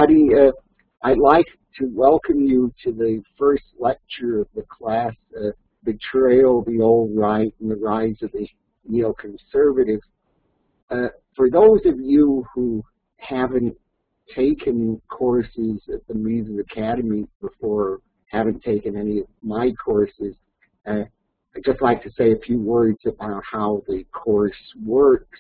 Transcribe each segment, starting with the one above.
everybody. I'd like to welcome you to the first lecture of the class, Betrayal of the Old Right and the Rise of the Neoconservatives. For those of you who haven't taken courses at the Mises Academy before, haven't taken any of my courses, I'd just like to say a few words about how the course works.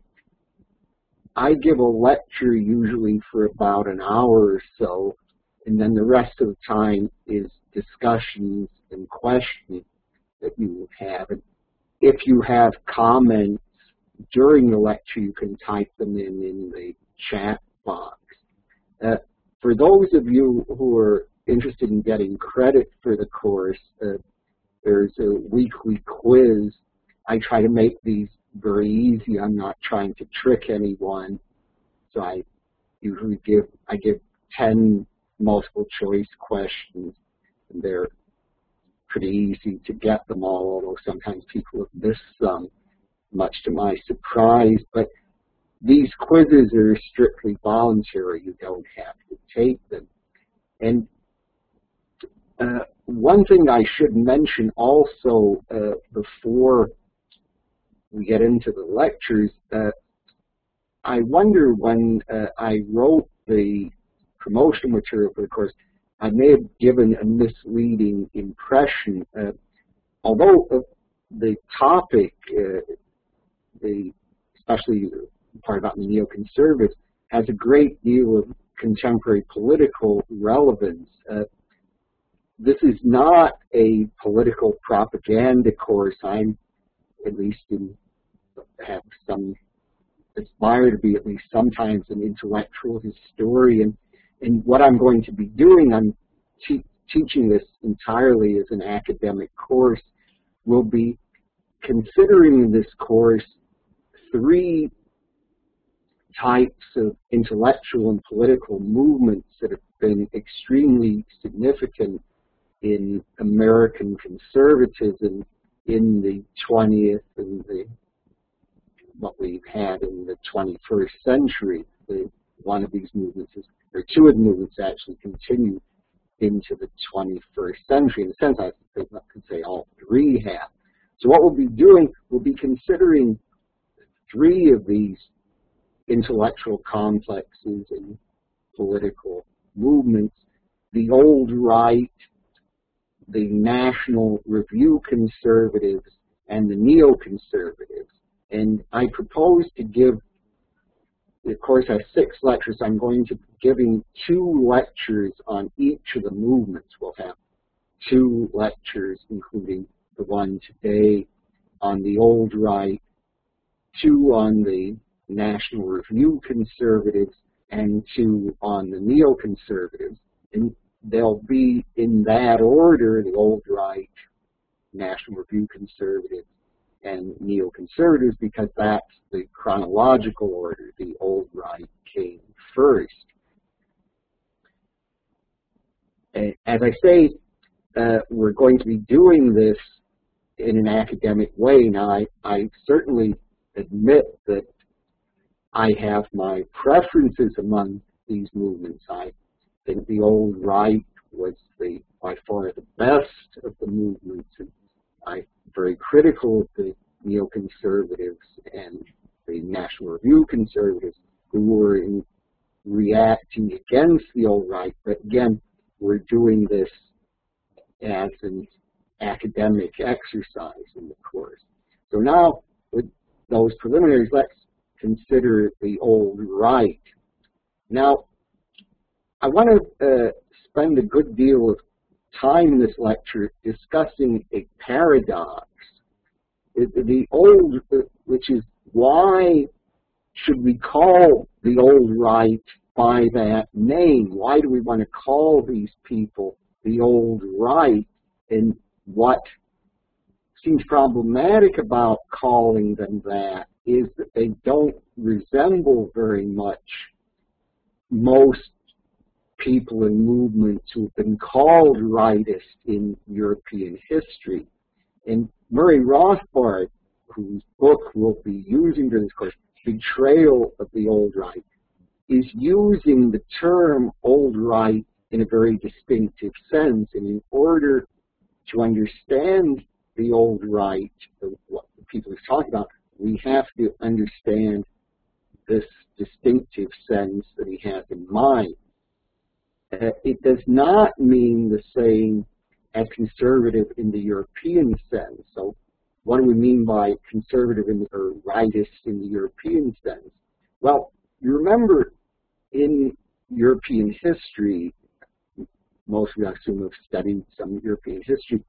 I give a lecture usually for about an hour or so, and then the rest of the time is discussions and questions that you will have. And if you have comments during the lecture, you can type them in the chat box. For those of you who are interested in getting credit for the course, there's a weekly quiz. I try to make these very easy. I'm not trying to trick anyone. So I usually give 10 multiple choice questions, and they're pretty easy to get them all, although sometimes people have missed some, much to my surprise. But these quizzes are strictly voluntary. You don't have to take them. And one thing I should mention also before we get into the lectures, I wonder when I wrote the promotional material for the course, I may have given a misleading impression. Although the topic, especially the part about the neoconservatives, has a great deal of contemporary political relevance, this is not a political propaganda course. I'm at least have some aspire to be at least sometimes an intellectual historian. And what I'm going to be doing, I'm teaching this entirely as an academic course, will be considering in this course three types of intellectual and political movements that have been extremely significant in American conservatism in the 20th and what we've had in the 21st century. One of these movements is, or two of the movements actually continue into the 21st century. In a sense, I could say all three have. So what we'll be doing, we'll be considering three of these intellectual complexes and political movements: the old right, the National Review conservatives, and the neoconservatives. And I propose to give, the course has 6 lectures. I'm going to be giving 2 lectures on each of the movements. We'll have 2 lectures, including the one today on the old right, 2 on the National Review conservatives, and 2 on the neoconservatives. And they'll be in that order: the old right, National Review conservatives, and neoconservatives, because that's the chronological order. The old right came first. As I say, we're going to be doing this in an academic way. Now, I certainly admit that I have my preferences among these movements. I think the old right was by far the best of the movements, and I'm very critical of the neoconservatives and the National Review conservatives who were reacting against the old right. But again, we're doing this as an academic exercise in the course. So now, with those preliminaries, let's consider the old right. Now, I want to spend a good deal of time in this lecture discussing a paradox. The old, which is, why should we call the old right by that name? Why do we want to call these people the old right? And what seems problematic about calling them that is that they don't resemble very much most people and movements who've been called rightist in European history. And Murray Rothbard, whose book we'll be using during this course, Betrayal of the Old Right, is using the term old right in a very distinctive sense. And in order to understand the old right, what the people are talking about, we have to understand this distinctive sense that he has in mind. It does not mean the same as conservative in the European sense. So what do we mean by conservative or rightist in the European sense? Well, you remember in European history, most of you I assume have studied some European history,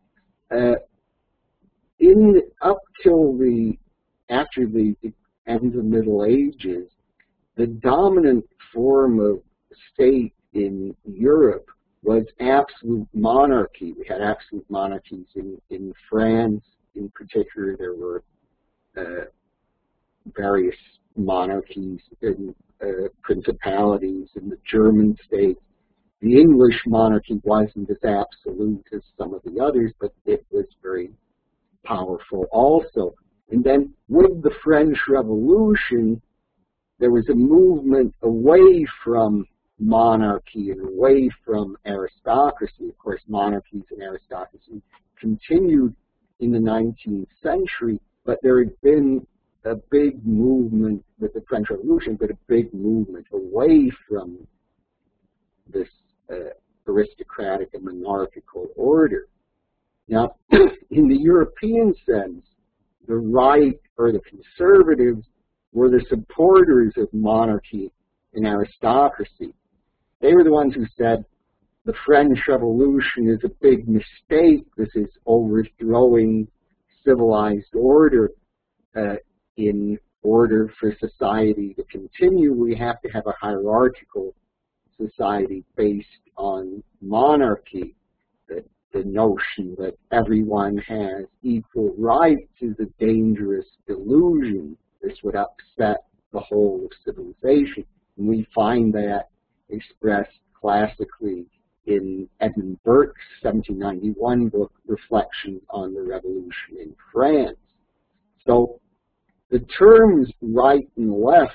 up till after the end of the Middle Ages, the dominant form of state in Europe was absolute monarchy. We had absolute monarchies in France. In particular, there were various monarchies and principalities in the German states. The English monarchy wasn't as absolute as some of the others, but it was very powerful also. And then with the French Revolution, there was a movement away from monarchy and away from aristocracy. Of course, monarchies and aristocracy continued in the 19th century, but there had been a big movement with the French Revolution, but a big movement away from this aristocratic and monarchical order. Now, in the European sense, the right or the conservatives were the supporters of monarchy and aristocracy. They were the ones who said the French Revolution is a big mistake. This is overthrowing civilized order. In order for society to continue, we have to have a hierarchical society based on monarchy. The notion that everyone has equal rights is a dangerous delusion. This would upset the whole of civilization. And we find that expressed classically in Edmund Burke's 1791 book, Reflections on the Revolution in France. So the terms right and left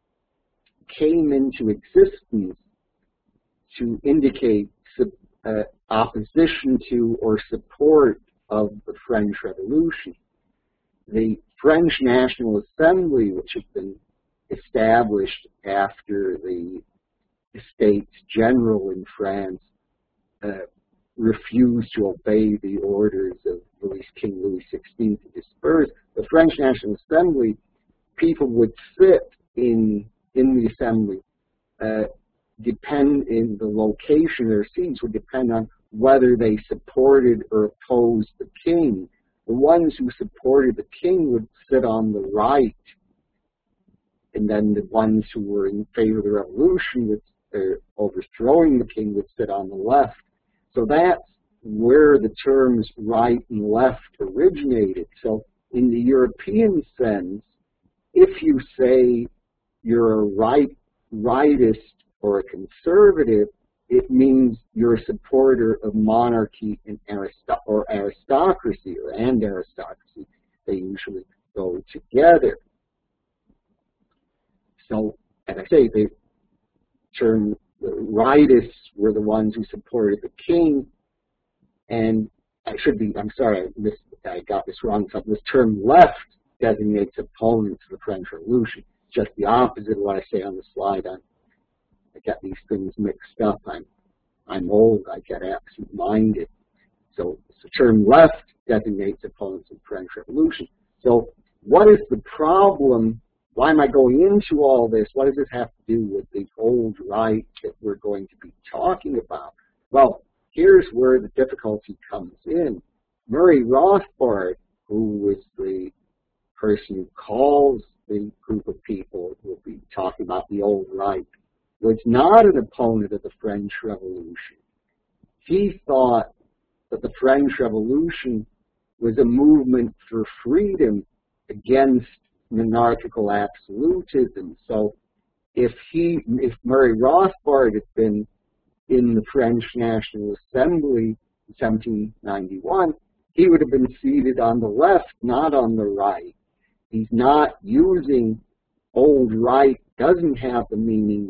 came into existence to indicate opposition to or support of the French Revolution. The French National Assembly, which had been established after the Estates General in France refused to obey the orders of King Louis XVI to disperse, the French National Assembly, people would sit in the assembly, depend in the location of their seats would depend on whether they supported or opposed the king. The ones who supported the king would sit on the right, and then the ones who were in favor of the revolution, with overthrowing the king, would sit on the left. So that's where the terms right and left originated. So in the European sense, if you say you're a rightist or a conservative, it means you're a supporter of monarchy and aristocracy, and aristocracy. They usually go together. So, as I say, the term the rightists were the ones who supported the king, and I'm sorry, I got this wrong. So this term left designates opponents of the French Revolution. It's just the opposite of what I say on the slide. I get these things mixed up. I'm old. I get absent-minded. So the term left designates opponents of the French Revolution. So what is the problem? Why am I going into all this? What does this have to do with the old right that we're going to be talking about? Well, here's where the difficulty comes in. Murray Rothbard, who was the person who calls the group of people who will be talking about the old right, was not an opponent of the French Revolution. He thought that the French Revolution was a movement for freedom against monarchical absolutism. So if Murray Rothbard had been in the French National Assembly in 1791, he would have been seated on the left, not on the right. He's not using old right, doesn't have the meaning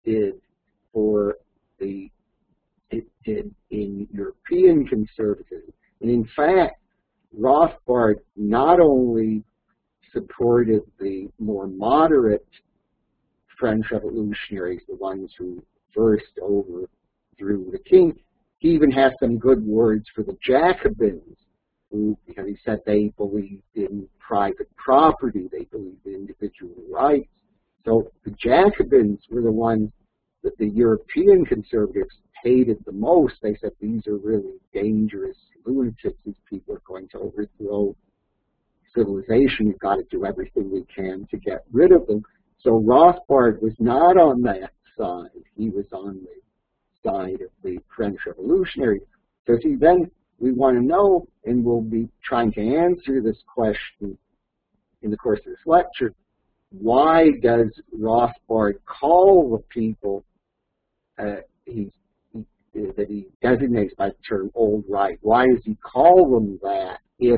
did for it did in European conservatism. And in fact, Rothbard not only supported the more moderate French revolutionaries, the ones who first overthrew the king, he even had some good words for the Jacobins, who, because he said they believed in private property, they believed in individual rights. So the Jacobins were the ones that the European conservatives hated the most. They said these are really dangerous lunatics. These people are going to overthrow civilization. We've got to do everything we can to get rid of them. So Rothbard was not on that side. He was on the side of the French revolutionaries. So see, then we want to know, and we'll be trying to answer this question in the course of this lecture, why does Rothbard call the people that he designates by the term old right? Why does he call them that if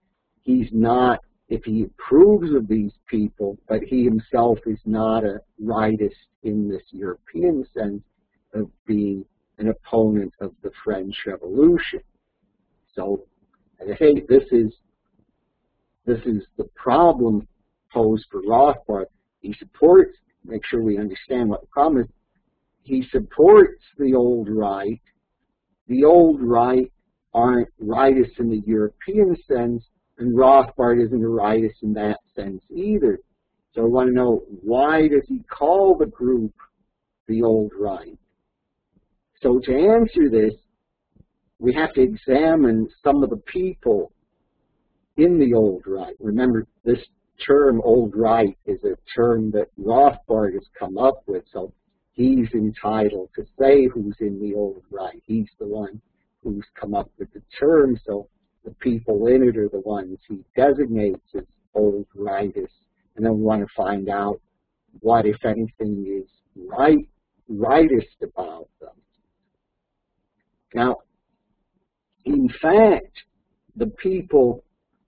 he approves of these people, but he himself is not a rightist in this European sense of being an opponent of the French Revolution? So I think this is the problem posed for Rothbard. He supports, make sure we understand what the problem is, he supports the old right. The old right aren't rightists in the European sense, and Rothbard isn't a rightist in that sense either. So I want to know, why does he call the group the old right? So to answer this, we have to examine some of the people in the old right. Remember, this term old right is a term that Rothbard has come up with, so he's entitled to say who's in the old right. He's the one who's come up with the term, so the people in it are the ones he designates as old rightists. And then we want to find out what, if anything, is rightist about them. Now, in fact, the people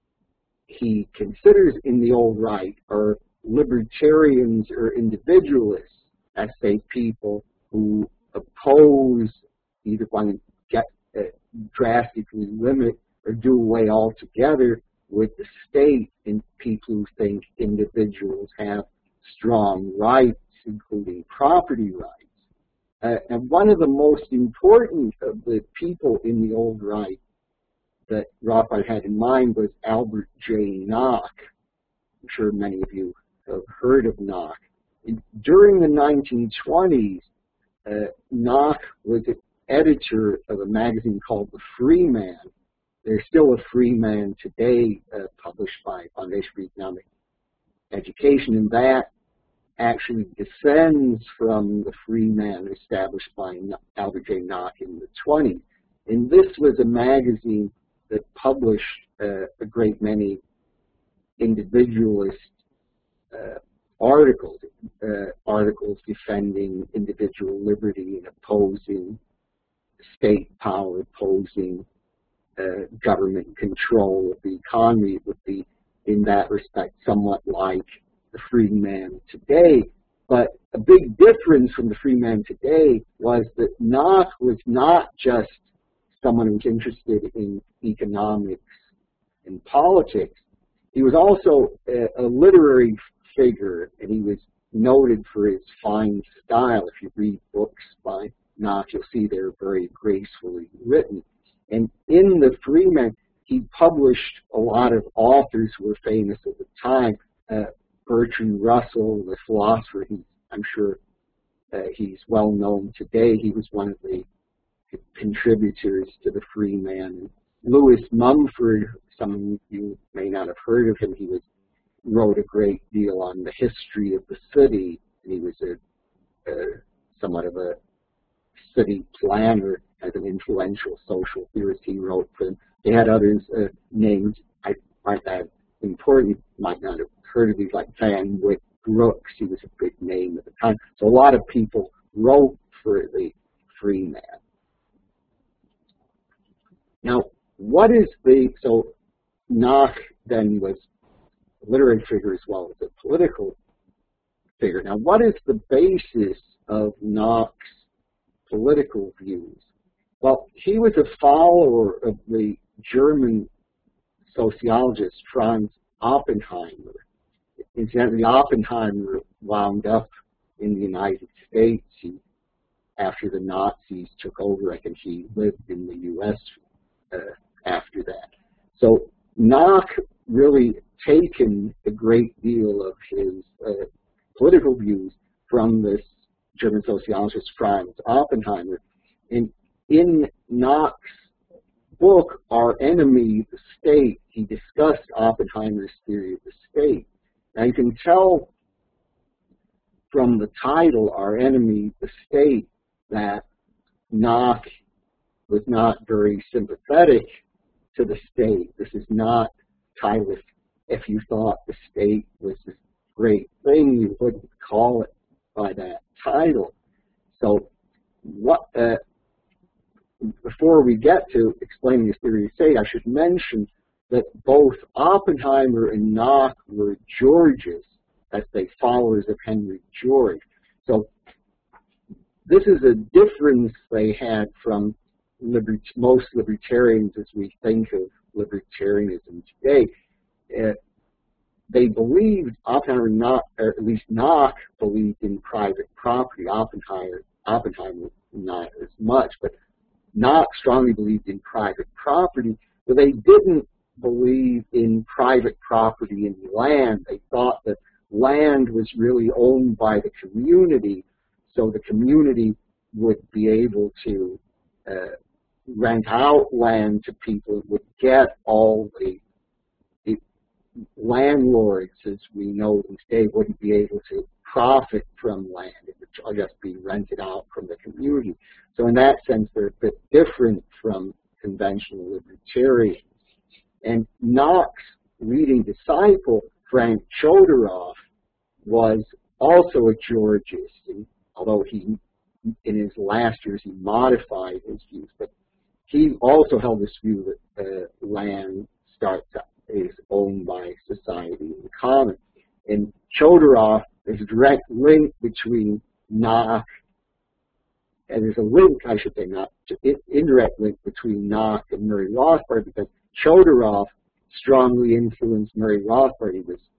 he considers in the old right are libertarians or individualists. That's say people who oppose, either want to drastically limit or do away altogether with the state, and people who think individuals have strong rights, including property rights. And one of the most important of the people in the old right that Rothbard had in mind was Albert J. Nock. I'm sure many of you have heard of Nock. During the 1920s, Nock was an editor of a magazine called The Free Man. There's still a Free Man today, published by Foundation for Economic Education, and that actually descends from the Free Man established by Albert J. Nock in the 20s. And this was a magazine that published a great many individualist articles defending individual liberty and opposing state power, opposing government control of the economy. It would be, in that respect, somewhat like the Free Man today. But a big difference from the Free Man today was that Nock was not just someone who was interested in economics and politics. He was also a literary figure, and he was noted for his fine style. If you read books by Nock, you'll see they're very gracefully written. And in the Free Man, he published a lot of authors who were famous at the time. Bertrand Russell, the philosopher, I'm sure he's well known today. He was one of the contributors to the Free Man. Lewis Mumford, some of you may not have heard of him. He wrote a great deal on the history of the city, and he was somewhat of a city planner, as an influential social theorist. He wrote for them. They had others named, aren't that important, might not have heard of these, like Van Wyck Brooks. He was a big name at the time. So a lot of people wrote for the Free Man. Now, so Nock then was a literary figure as well as a political figure. Now, what is the basis of Knox's political views? Well, he was a follower of the German sociologist Franz Oppenheimer. Incidentally, Oppenheimer wound up in the United States. After the Nazis took over, I think he lived in the U.S. After that. So Knox really taken a great deal of his political views from this German sociologist Franz Oppenheimer. And in Knox's book, Our Enemy, the State, he discussed Oppenheimer's theory of the state. Now you can tell from the title, Our Enemy, the State, that Knox was not very sympathetic to the state. This is not titled, if you thought the state was this great thing, you wouldn't call it by that title. So what, before we get to explaining this theory of the state, I should mention that both Oppenheimer and Knox were Georgists, as they followers of Henry George. So this is a difference they had from most libertarians as we think of libertarianism today. They believed, Oppenheimer, or at least Knox believed in private property. Oppenheimer not as much, but Knox strongly believed in private property, but they didn't believe in private property in land. They thought that land was really owned by the community, so the community would be able to rent out land to people, would get all the landlords, as we know them today, wouldn't be able to profit from land. It would just be rented out from the community. So in that sense, they're a bit different from conventional libertarians. And Knox's leading disciple, Frank Chodorow, was also a Georgist, and although he, in his last years, he modified his views, but he also held this view that land is owned by society in common. And Chodorow, there's a direct link between Knox, and there's a link, I should say, not indirect link between Knox and Murray Rothbard, because Chodorow strongly influenced Murray Rothbard. He was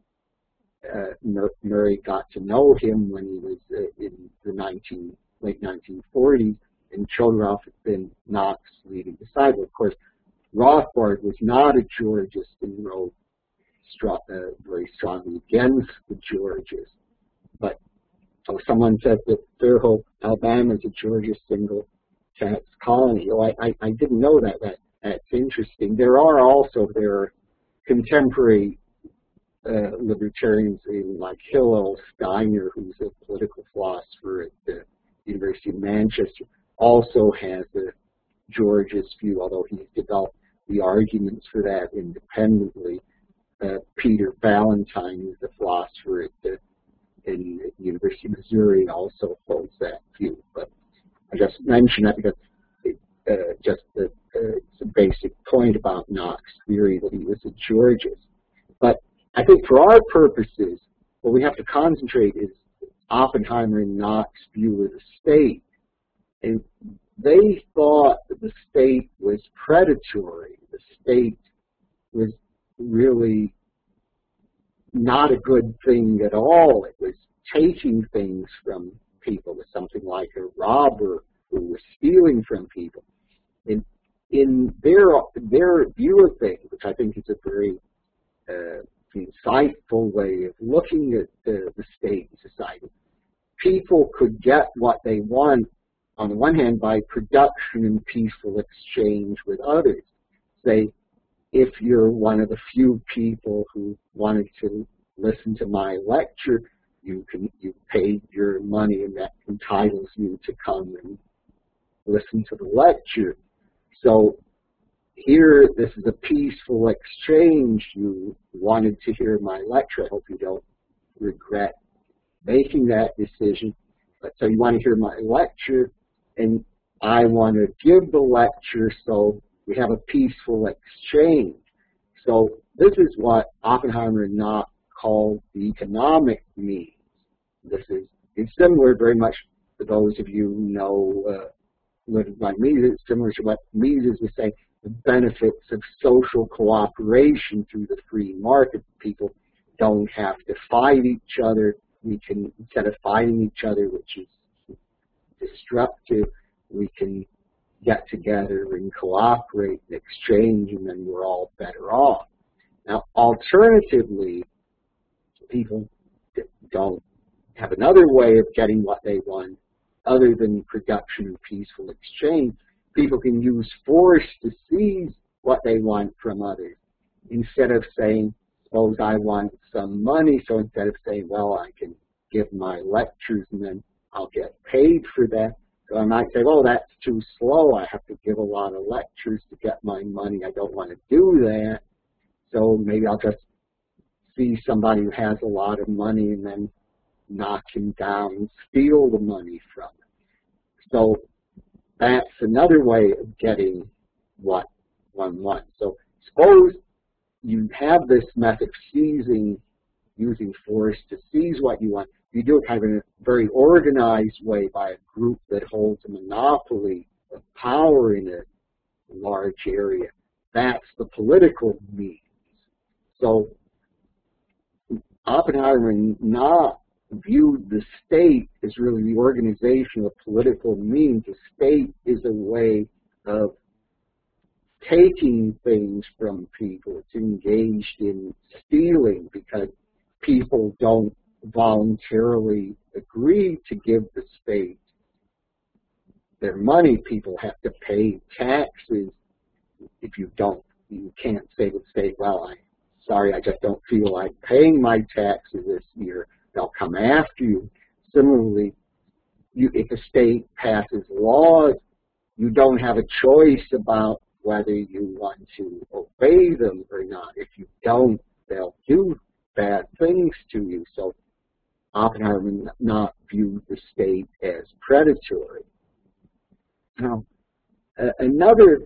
Murray got to know him when he was in the late 1940s, and Chodorow had been Knox's leading disciple. Of course, Rothbard was not a Georgist and wrote very strongly against the Georgists. But someone said that Fairhope, Alabama is a Georgist single tax colony. Oh, I didn't know that. That's interesting. There are contemporary libertarians like Hillel Steiner, who's a political philosopher at the University of Manchester, also has a Georgist view, although he's developed the arguments for that independently. Peter Valentine, who's a philosopher at the University of Missouri, also holds that view. But I just mention that because it's a basic point about Knox's theory that he was a Georgist. But I think for our purposes, what we have to concentrate is Oppenheimer and Knox's view of the state. And they thought that the state was predatory. The state was really not a good thing at all. It was taking things from people. It was something like a robber who was stealing from people. And in their view of things, which I think is a very insightful way of looking at the state and society, people could get what they want, on the one hand, by production and peaceful exchange with others. Say, if you're one of the few people who wanted to listen to my lecture, you paid your money, and that entitles you to come and listen to the lecture. So here, this is a peaceful exchange. You wanted to hear my lecture. I hope you don't regret making that decision. But so you want to hear my lecture, and I want to give the lecture, so we have a peaceful exchange. So this is what Oppenheimer and Knox called the economic means. This is similar very much for those of you who know living by Mises, similar to what Mises was saying, the benefits of social cooperation through the free market. People don't have to fight each other. We can, instead of fighting each other, which is destructive, we can get together and cooperate and exchange, and then we're all better off. Now, alternatively, people don't have another way of getting what they want other than production and peaceful exchange. People can use force to seize what they want from others. Instead of saying, suppose I want some money, so instead of saying, well, I can give my lectures and then I'll get paid for that. So I might say, oh, that's too slow. I have to give a lot of lectures to get my money. I don't want to do that. So maybe I'll just see somebody who has a lot of money and then knock him down and steal the money from him. So that's another way of getting what one wants. So suppose you have this method of using force to seize what you want. You do it kind of in a very organized way by a group that holds a monopoly of power in a large area. That's the political means. So Oppenheimer not viewed the state as really the organization of political means. The state is a way of taking things from people. It's engaged in stealing because people don't voluntarily agree to give the state their money. People have to pay taxes. If you don't, you can't say to the state, well, sorry, I just don't feel like paying my taxes this year. They'll come after you. Similarly, if a state passes laws, you don't have a choice about whether you want to obey them or not. If you don't, they'll do bad things to you. So Oppenheimer not viewed the state as predatory. Now, another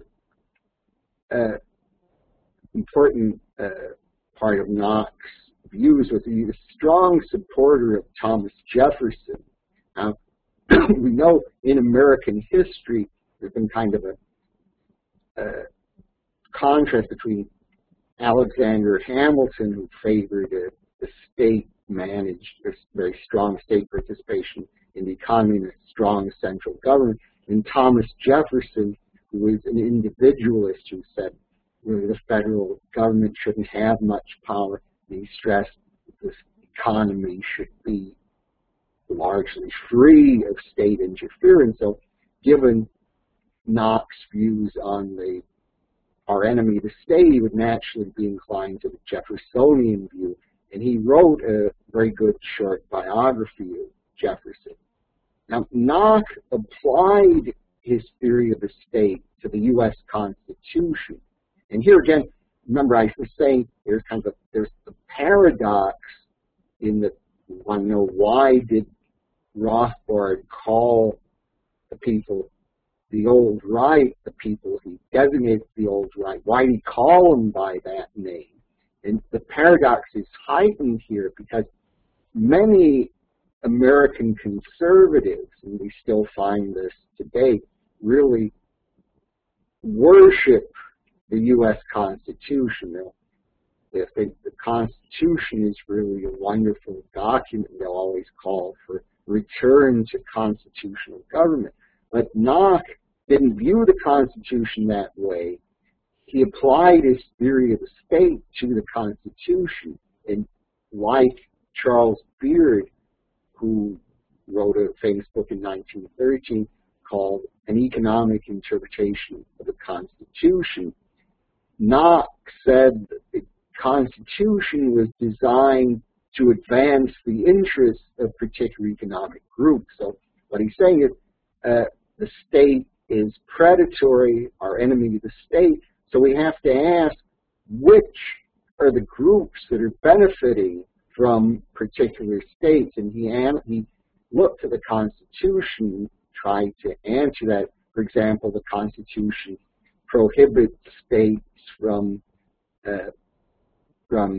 important part of Knox's views was he was a strong supporter of Thomas Jefferson. Now, we know in American history there's been kind of a contrast between Alexander Hamilton, who favored a state-managed, very strong state participation in the economy and a strong central government, and Thomas Jefferson, who was an individualist who said really the federal government shouldn't have much power. He stressed that this economy should be largely free of state interference. So given Knox's views on our enemy, the state, he would naturally be inclined to the Jeffersonian view, and he wrote a very good short biography of Jefferson. Now, Knox applied his theory of the state to the U.S. Constitution, and here again, remember I was saying there's the paradox in that you want to know, why did Rothbard call the people the old right, the people he designated the old right? Why did he call them by that name? And the paradox is heightened here because many American conservatives, and we still find this today, really worship the U.S. Constitution. They think the Constitution is really a wonderful document. They'll always call for return to constitutional government. But Knox didn't view the Constitution that way. He applied his theory of the state to the Constitution. And like Charles Beard, who wrote a famous book in 1913 called An Economic Interpretation of the Constitution, Knox said that the Constitution was designed to advance the interests of particular economic groups. So what he's saying is the state is predatory, our enemy, the state. So we have to ask, which are the groups that are benefiting from particular states? And he looked to the Constitution, tried to answer that. For example, the Constitution prohibits states from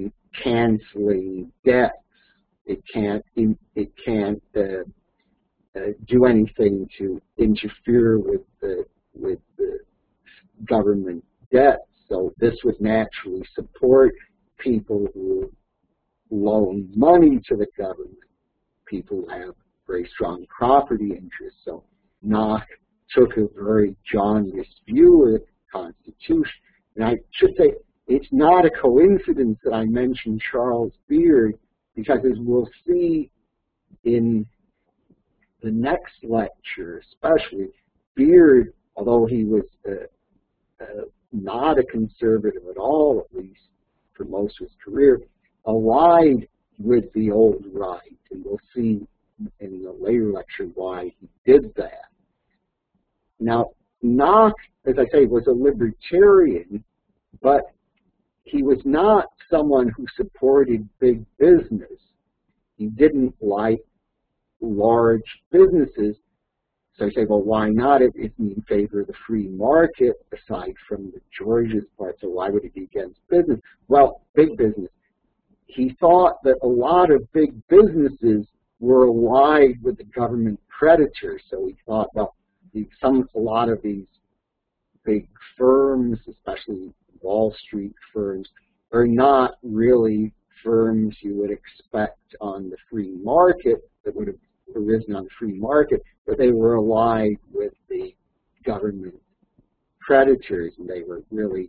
canceling debts. It can't do anything to interfere with the government debt. So this would naturally support people who loan money to the government, people who have very strong property interests. So Knox took a very jaundiced view of the Constitution. And I should say, it's not a coincidence that I mentioned Charles Beard, because as we'll see in the next lecture especially, Beard, although he was not a conservative at all, at least for most of his career, allied with the old right. And we'll see in the later lecture why he did that. Now, Knox, as I say, was a libertarian, but he was not someone who supported big business. He didn't like large businesses. So you say, well, why not? If he's in favor of the free market, aside from the George's part, so why would he be against business? Well, big business. He thought that a lot of big businesses were allied with the government predators. So he thought, well, a lot of these big firms, especially Wall Street firms, are not really firms you would expect on the free market, that would have arisen on the free market, but they were allied with the government predators, and they were really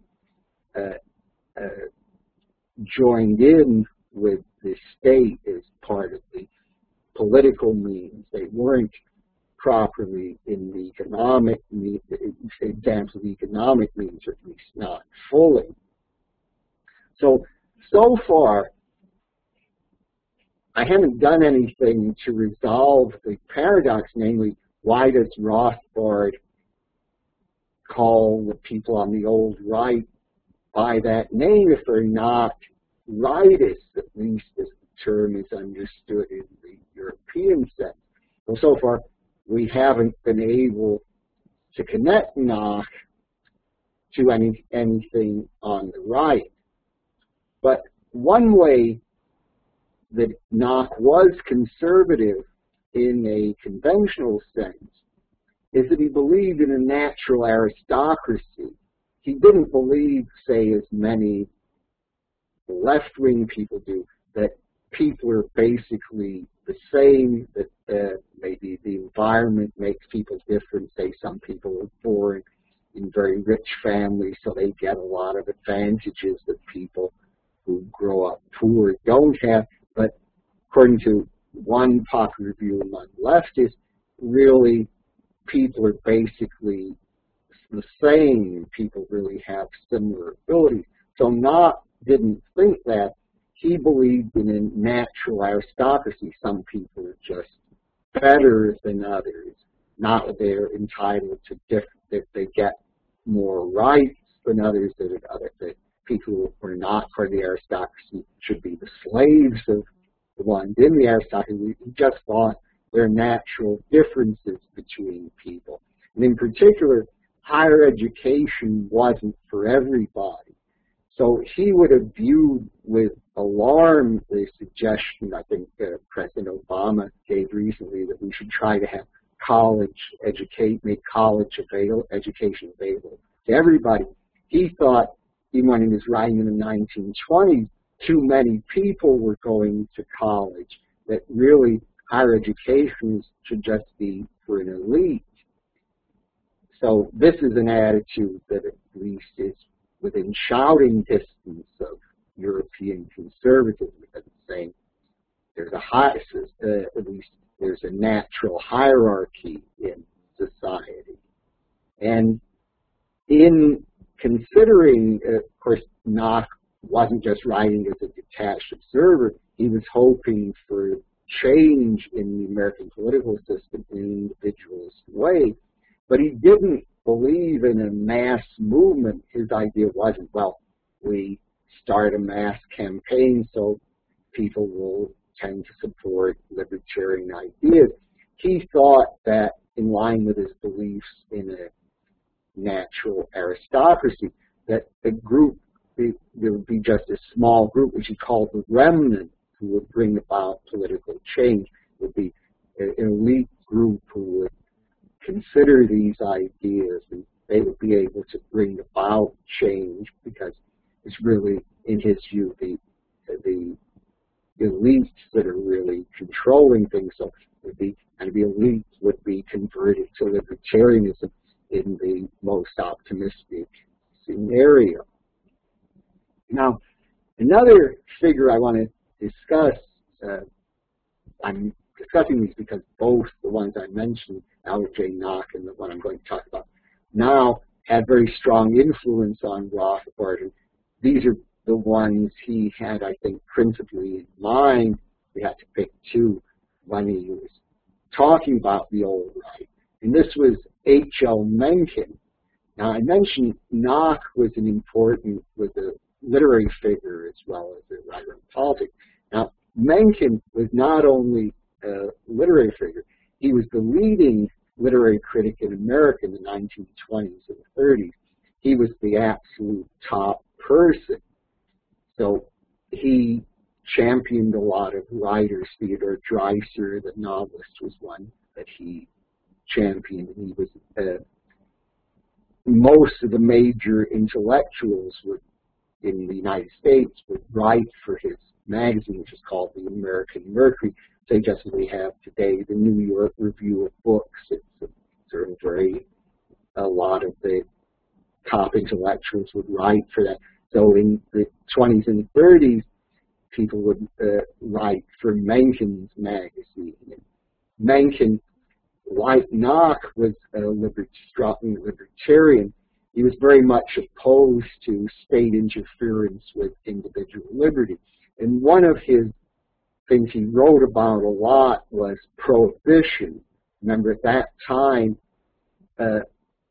joined in with the state as part of the political means. They weren't properly in the economic means, advance of the economic means, or at least not fully. So far, I haven't done anything to resolve the paradox, namely, why does Rothbard call the people on the old right by that name if they're not rightists, at least as the term is understood in the European sense? Well, so far, we haven't been able to connect Knox to anything on the right. But one way that Knox was conservative in a conventional sense is that he believed in a natural aristocracy. He didn't believe, say, as many left-wing people do, that people are basically the same, that maybe the environment makes people different. Say some people are born in very rich families, so they get a lot of advantages that people who grow up poor don't have. But according to one popular view among leftists, really people are basically the same. People really have similar abilities. So Knox didn't think that. He believed in a natural aristocracy. Some people are just better than others, not that they're entitled to that they get more rights than others, that people who are not part of the aristocracy should be the slaves of the ones in the aristocracy. He just thought there are natural differences between people. And in particular, higher education wasn't for everybody. So he would have viewed with alarm the suggestion, I think President Obama gave recently, that we should try to have make college education available to everybody. He thought, even when he was writing in the 1920s, too many people were going to college, that really higher education should just be for an elite. So this is an attitude that at least is within shouting distance of European conservatism, because it's saying there's at least there's a natural hierarchy in society. And in considering, of course, Knox wasn't just writing as a detached observer. He was hoping for change in the American political system in an individualist way, but he didn't believe in a mass movement. His idea wasn't, well, we start a mass campaign so people will tend to support libertarian ideas. He thought that, in line with his beliefs in a natural aristocracy, that the group, there would be just a small group, which he called the remnant, who would bring about political change. It would be an elite group who would consider these ideas, and they would be able to bring about change, because it's really, in his view, the elites that are really controlling things. So the elites would be converted to libertarianism in the most optimistic scenario. Now, another figure I want to discuss, I'm discussing these because both the ones I mentioned, Albert J. Nock and the one I'm going to talk about now, had very strong influence on Rothbard. And these are the ones he had, I think, principally in mind. We had to pick two when he was talking about the old right. And this was H.L. Mencken. Now, I mentioned Nock was a literary figure as well as a writer in politics. Now, Mencken was not only a literary figure, he was the leading literary critic in America in the 1920s and 30s. He was the absolute top person. So he championed a lot of writers. Theodore Dreiser, the novelist, was one that he championed. He was most of the major intellectuals in the United States would write for his magazine, which is called the American Mercury. Say just as we have today, the New York Review of Books. It's sort of a lot of the top intellectuals would write for that. So in the 20s and 30s, people would write for Mencken's magazine. And Mencken, like Nock, was a strong libertarian. He was very much opposed to state interference with individual liberty. And one of his things he wrote about a lot was prohibition. Remember, at that time, there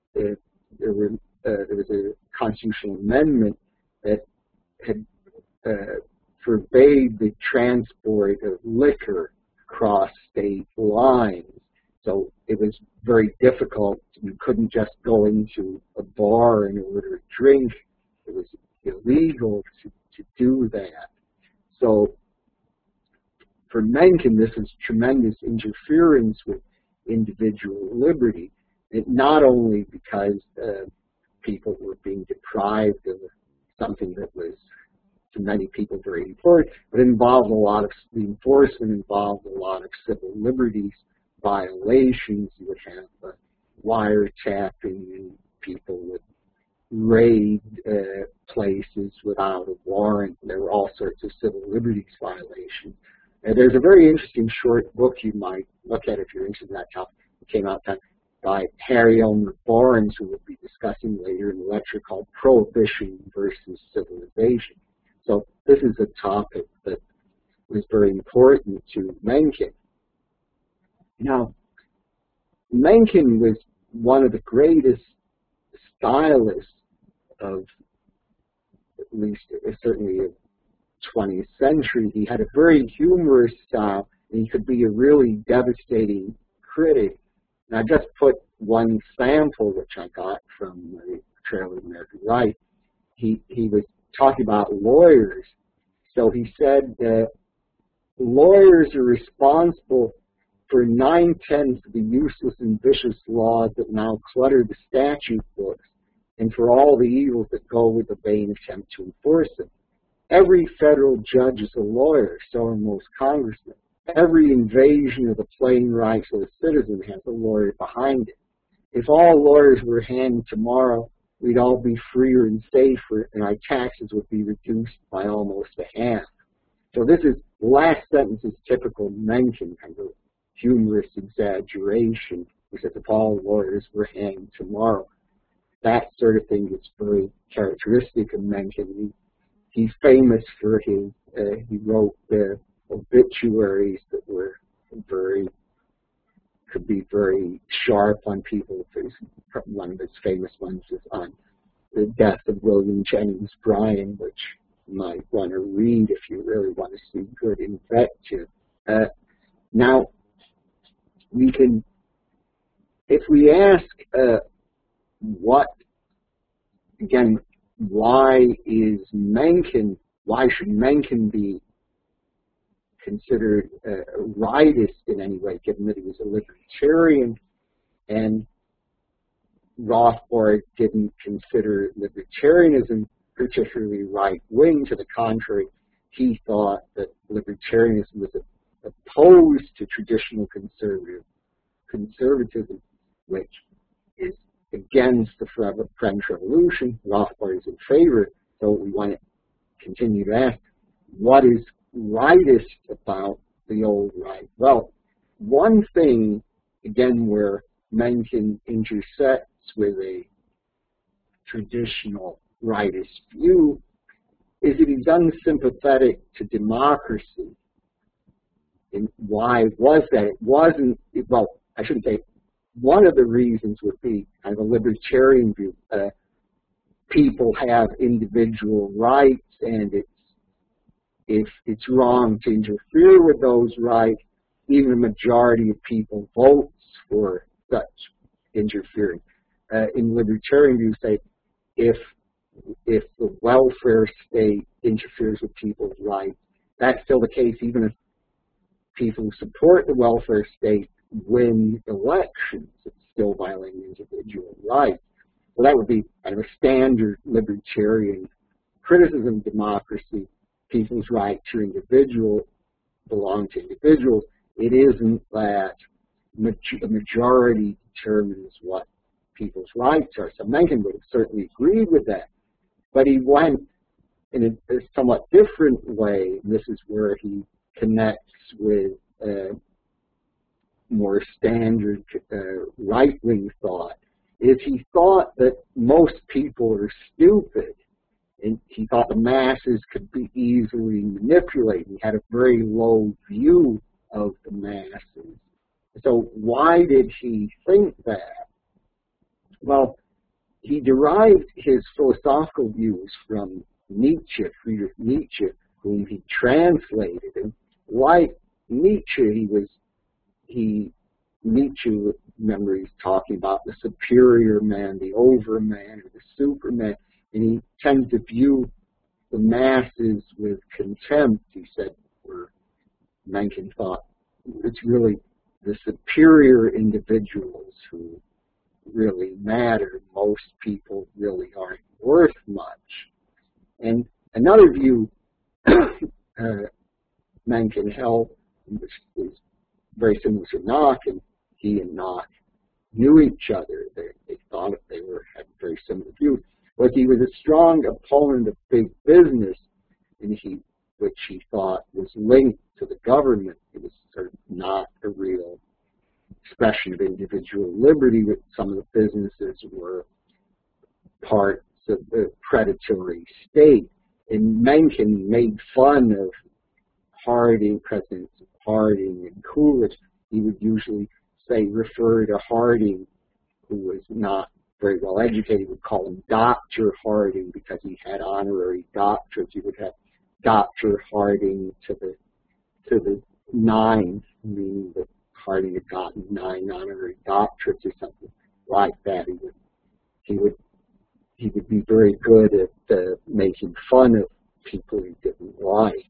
was a constitutional amendment that had forbade the transport of liquor across state lines. So it was very difficult. You couldn't just go into a bar and order a drink. It was illegal to do that. So for Mencken, this is tremendous interference with individual liberty. It not only because people were being deprived of something that was to many people very important, but it involved the enforcement involved a lot of civil liberties violations. You would have wiretapping, and people would raid places without a warrant. There were all sorts of civil liberties violations. There's a very interesting short book you might look at if you're interested in that topic. It came out by Harry Elmer Barnes, who we'll be discussing later in the lecture, called Prohibition versus Civilization. So this is a topic that was very important to Mencken. Now, Mencken was one of the greatest stylists of, at least certainly, of 20th century. He had a very humorous style, and he could be a really devastating critic. And I just put one sample, which I got from the Trail of the American Right. He was talking about lawyers. So he said that lawyers are responsible for 9/10 of the useless and vicious laws that now clutter the statute books, and for all the evils that go with the vain attempt to enforce them. Every federal judge is a lawyer, so are most congressmen. Every invasion of the plain rights of the citizen has a lawyer behind it. If all lawyers were hanged tomorrow, we'd all be freer and safer, and our taxes would be reduced by almost a half. So this is, the last sentence is typical Mencken, kind of humorous exaggeration. He says, if all lawyers were hanged tomorrow. That sort of thing is very characteristic of Mencken. He's famous for his, he wrote obituaries that were could be very sharp on people. One of his famous ones is on the death of William Jennings Bryan, which you might want to read if you really want to see good invective. Now, we can, if we ask why should Mencken be considered a rightist in any way, given that he was a libertarian, and Rothbard didn't consider libertarianism particularly right-wing. To the contrary, he thought that libertarianism was opposed to traditional conservatism, which is against the French Revolution. Rothbard is in favor, so we want to continue to ask, what is rightist about the old right? Well, one thing, again, where Mencken intersects with a traditional rightist view is that he's unsympathetic to democracy. And why was that? It wasn't, well, I shouldn't say, one of the reasons would be kind of a libertarian view. People have individual rights, and if it's wrong to interfere with those rights, even a majority of people votes for such interfering. In libertarian views, say if the welfare state interferes with people's rights, that's still the case even if people who support the welfare state win elections. It's still violating individual rights. So that would be kind of a standard libertarian criticism of democracy. People's rights are individual, belong to individuals. It isn't that the majority determines what people's rights are. So Mencken would have certainly agreed with that. But he went in a somewhat different way. And this is where he connects with more standard right-wing thought, is he thought that most people are stupid. And he thought the masses could be easily manipulated. He had a very low view of the masses. So why did he think that? Well, he derived his philosophical views from Nietzsche, Friedrich Nietzsche, whom he translated. And like Nietzsche, Nietzsche, remember, he's talking about the superior man, the overman, or the superman, and he tends to view the masses with contempt. He said, where Mencken thought it's really the superior individuals who really matter. Most people really aren't worth much. And another view Mencken held, which is very similar to Nock, and he and Nock knew each other. They thought they had very similar views. Was he was a strong opponent of big business, and which he thought was linked to the government. It was sort of not a real expression of individual liberty, but some of the businesses were parts of the predatory state. And Mencken made fun of Harding, Presidents Harding and Coolidge. He would usually refer to Harding, who was not very well educated, would call him Dr. Harding because he had honorary doctorates. He would have Dr. Harding to the ninth, meaning that Harding had gotten 9 honorary doctorates or something like that. He would be very good at making fun of people he didn't like.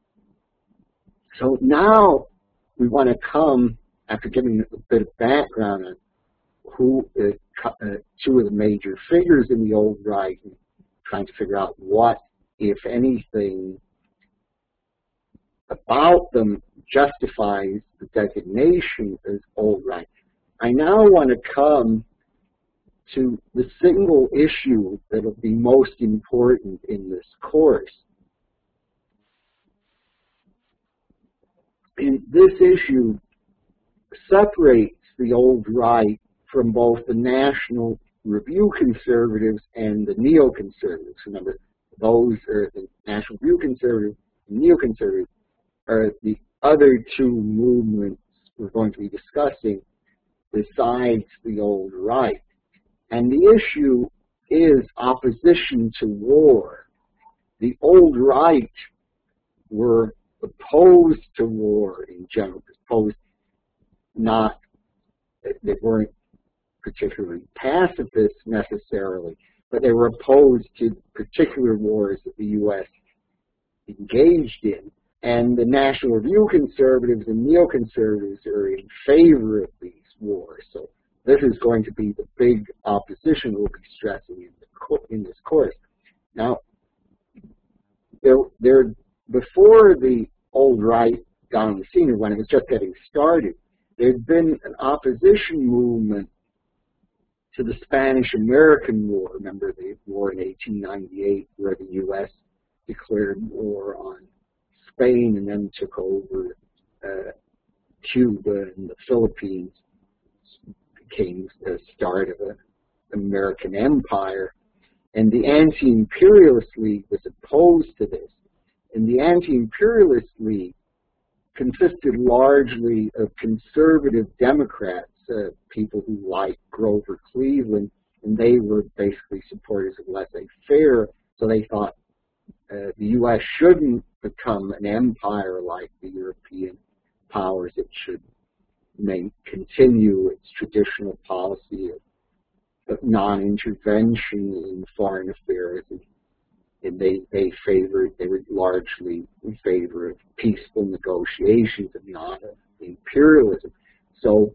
So now we want to come, after giving a bit of background on who two of the major figures in the old right, and trying to figure out what, if anything, about them justifies the designation as old right. I now want to come to the single issue that will be most important in this course. And this issue separates the old right from both the National Review conservatives and the neoconservatives. Remember, those are the National Review conservatives and neoconservatives are the other two movements we're going to be discussing besides the old right. And the issue is opposition to war. The old right were opposed to war in general, they weren't particularly pacifists necessarily, but they were opposed to particular wars that the U.S. engaged in. And the National Review conservatives and neoconservatives are in favor of these wars. So this is going to be the big opposition we'll be stressing in this course. Now, before the old right got on the scene, when it was just getting started, there had been an opposition movement to the Spanish-American War. Remember the war in 1898 where the U.S. declared war on Spain and then took over Cuba and the Philippines, became the start of an American empire. And the Anti-Imperialist League was opposed to this. And the Anti-Imperialist League consisted largely of conservative Democrats, people who liked Grover Cleveland, and they were basically supporters of laissez-faire, so they thought the U.S. shouldn't become an empire like the European powers. It should continue its traditional policy of non-intervention in foreign affairs, and they were largely in favor of peaceful negotiations and not of imperialism. So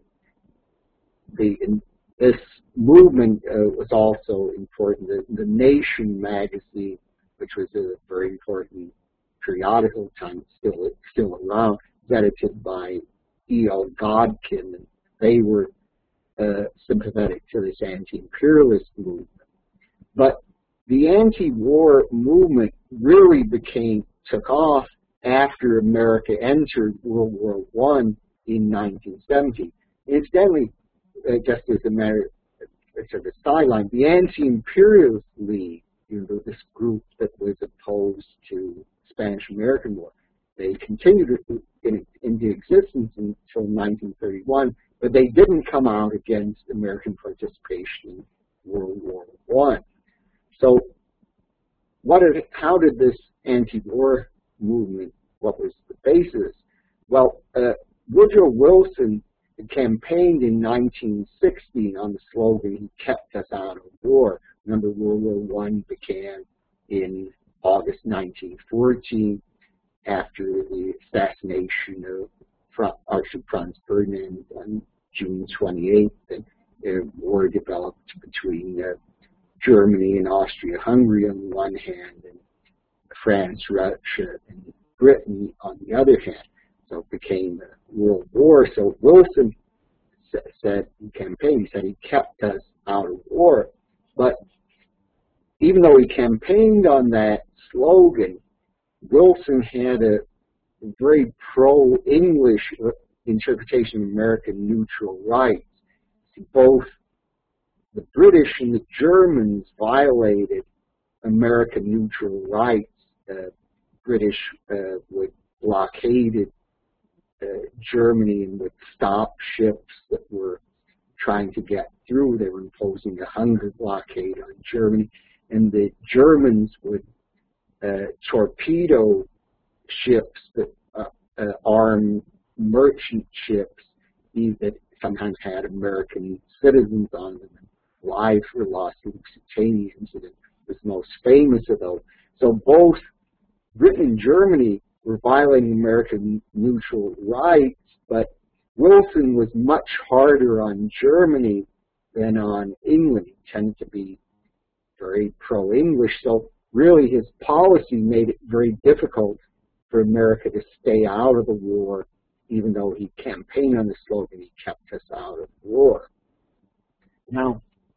this movement was also important. The Nation magazine, which was a very important periodical at the time, still around, was edited by E.L. Godkin, and they were sympathetic to this anti-imperialist movement. But the anti-war movement really took off after America entered World War I in 1970. Incidentally, just as a matter of sort of a sideline, the Anti-Imperialist League, this group that was opposed to the Spanish-American War, they continued into existence until 1931, but they didn't come out against American participation in World War I. So how did this anti-war movement, what was the basis? Well, Woodrow Wilson campaigned in 1916 on the slogan, "He kept us out of war." Remember, World War I began in August 1914 after the assassination of Archduke Franz Ferdinand on June 28th. And a war developed between Germany and Austria-Hungary on the one hand, and France, Russia, and Britain on the other hand. So it became a world war. So Wilson said in campaign, he said he kept us out of war. But even though he campaigned on that slogan, Wilson had a very pro-English interpretation of American neutral rights. Both the British and the Germans violated American neutral rights. British would blockaded Germany and would stop ships that were trying to get through. They were imposing a hunger blockade on Germany, and the Germans would torpedo ships that armed merchant ships that sometimes had American citizens on them. Lives were lost. The Lusitania incident was the most famous of those. So both Britain and Germany were violating American neutral rights, but Wilson was much harder on Germany than on England. He tended to be very pro-English, so really his policy made it very difficult for America to stay out of the war, even though he campaigned on the slogan, "He kept us out of war." Now,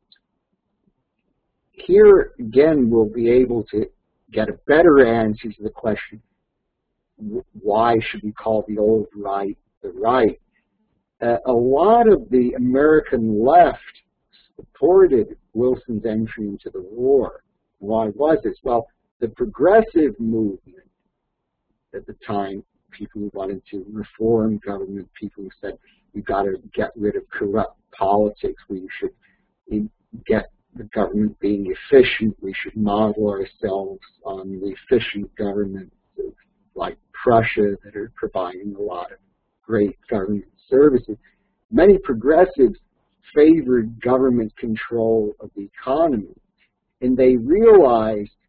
here again we'll be able to get a better answer to the question, why should we call the old right the right? A lot of the American left supported Wilson's entry into the war. Why was this? Well, the progressive movement at the time, people who wanted to reform government, people who said we've got to get rid of corrupt politics, we should get the government being efficient, we should model ourselves on the efficient governments like Prussia that are providing a lot of great government services. Many progressives favored government control of the economy, and they realized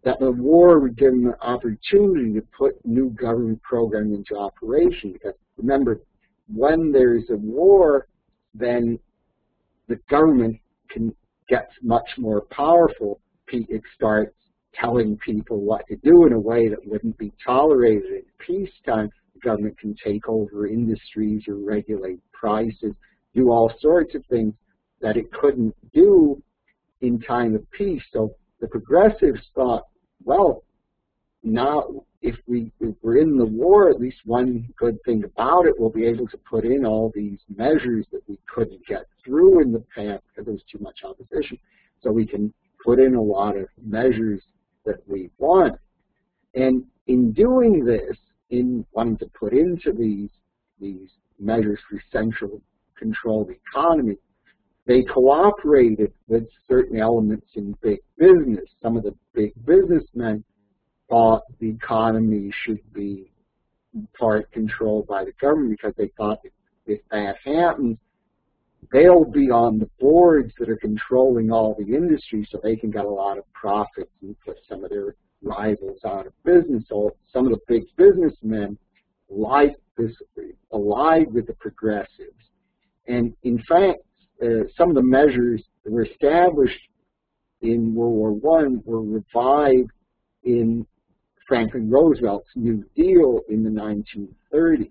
that the war would give them the opportunity to put new government programs into operation. Because remember, when there's a war, then the government gets much more powerful. It starts telling people what to do in a way that wouldn't be tolerated in peacetime. The government can take over industries or regulate prices, do all sorts of things that it couldn't do in time of peace. So the progressives thought, well, now if we're in the war, at least one good thing about it, we'll be able to put in all these measures that we couldn't get through in the past because there was too much opposition. So we can put in a lot of measures that we want. And in doing this, in wanting to put into these measures for central controlled economy, they cooperated with certain elements in big business. Some of the big businessmen thought the economy should be part controlled by the government because they thought if that happens, they'll be on the boards that are controlling all the industry, so they can get a lot of profits and put some of their rivals out of business. So some of the big businessmen liked this, allied with the progressives. And in fact, some of the measures that were established in World War I were revived in Franklin Roosevelt's New Deal in the 1930s.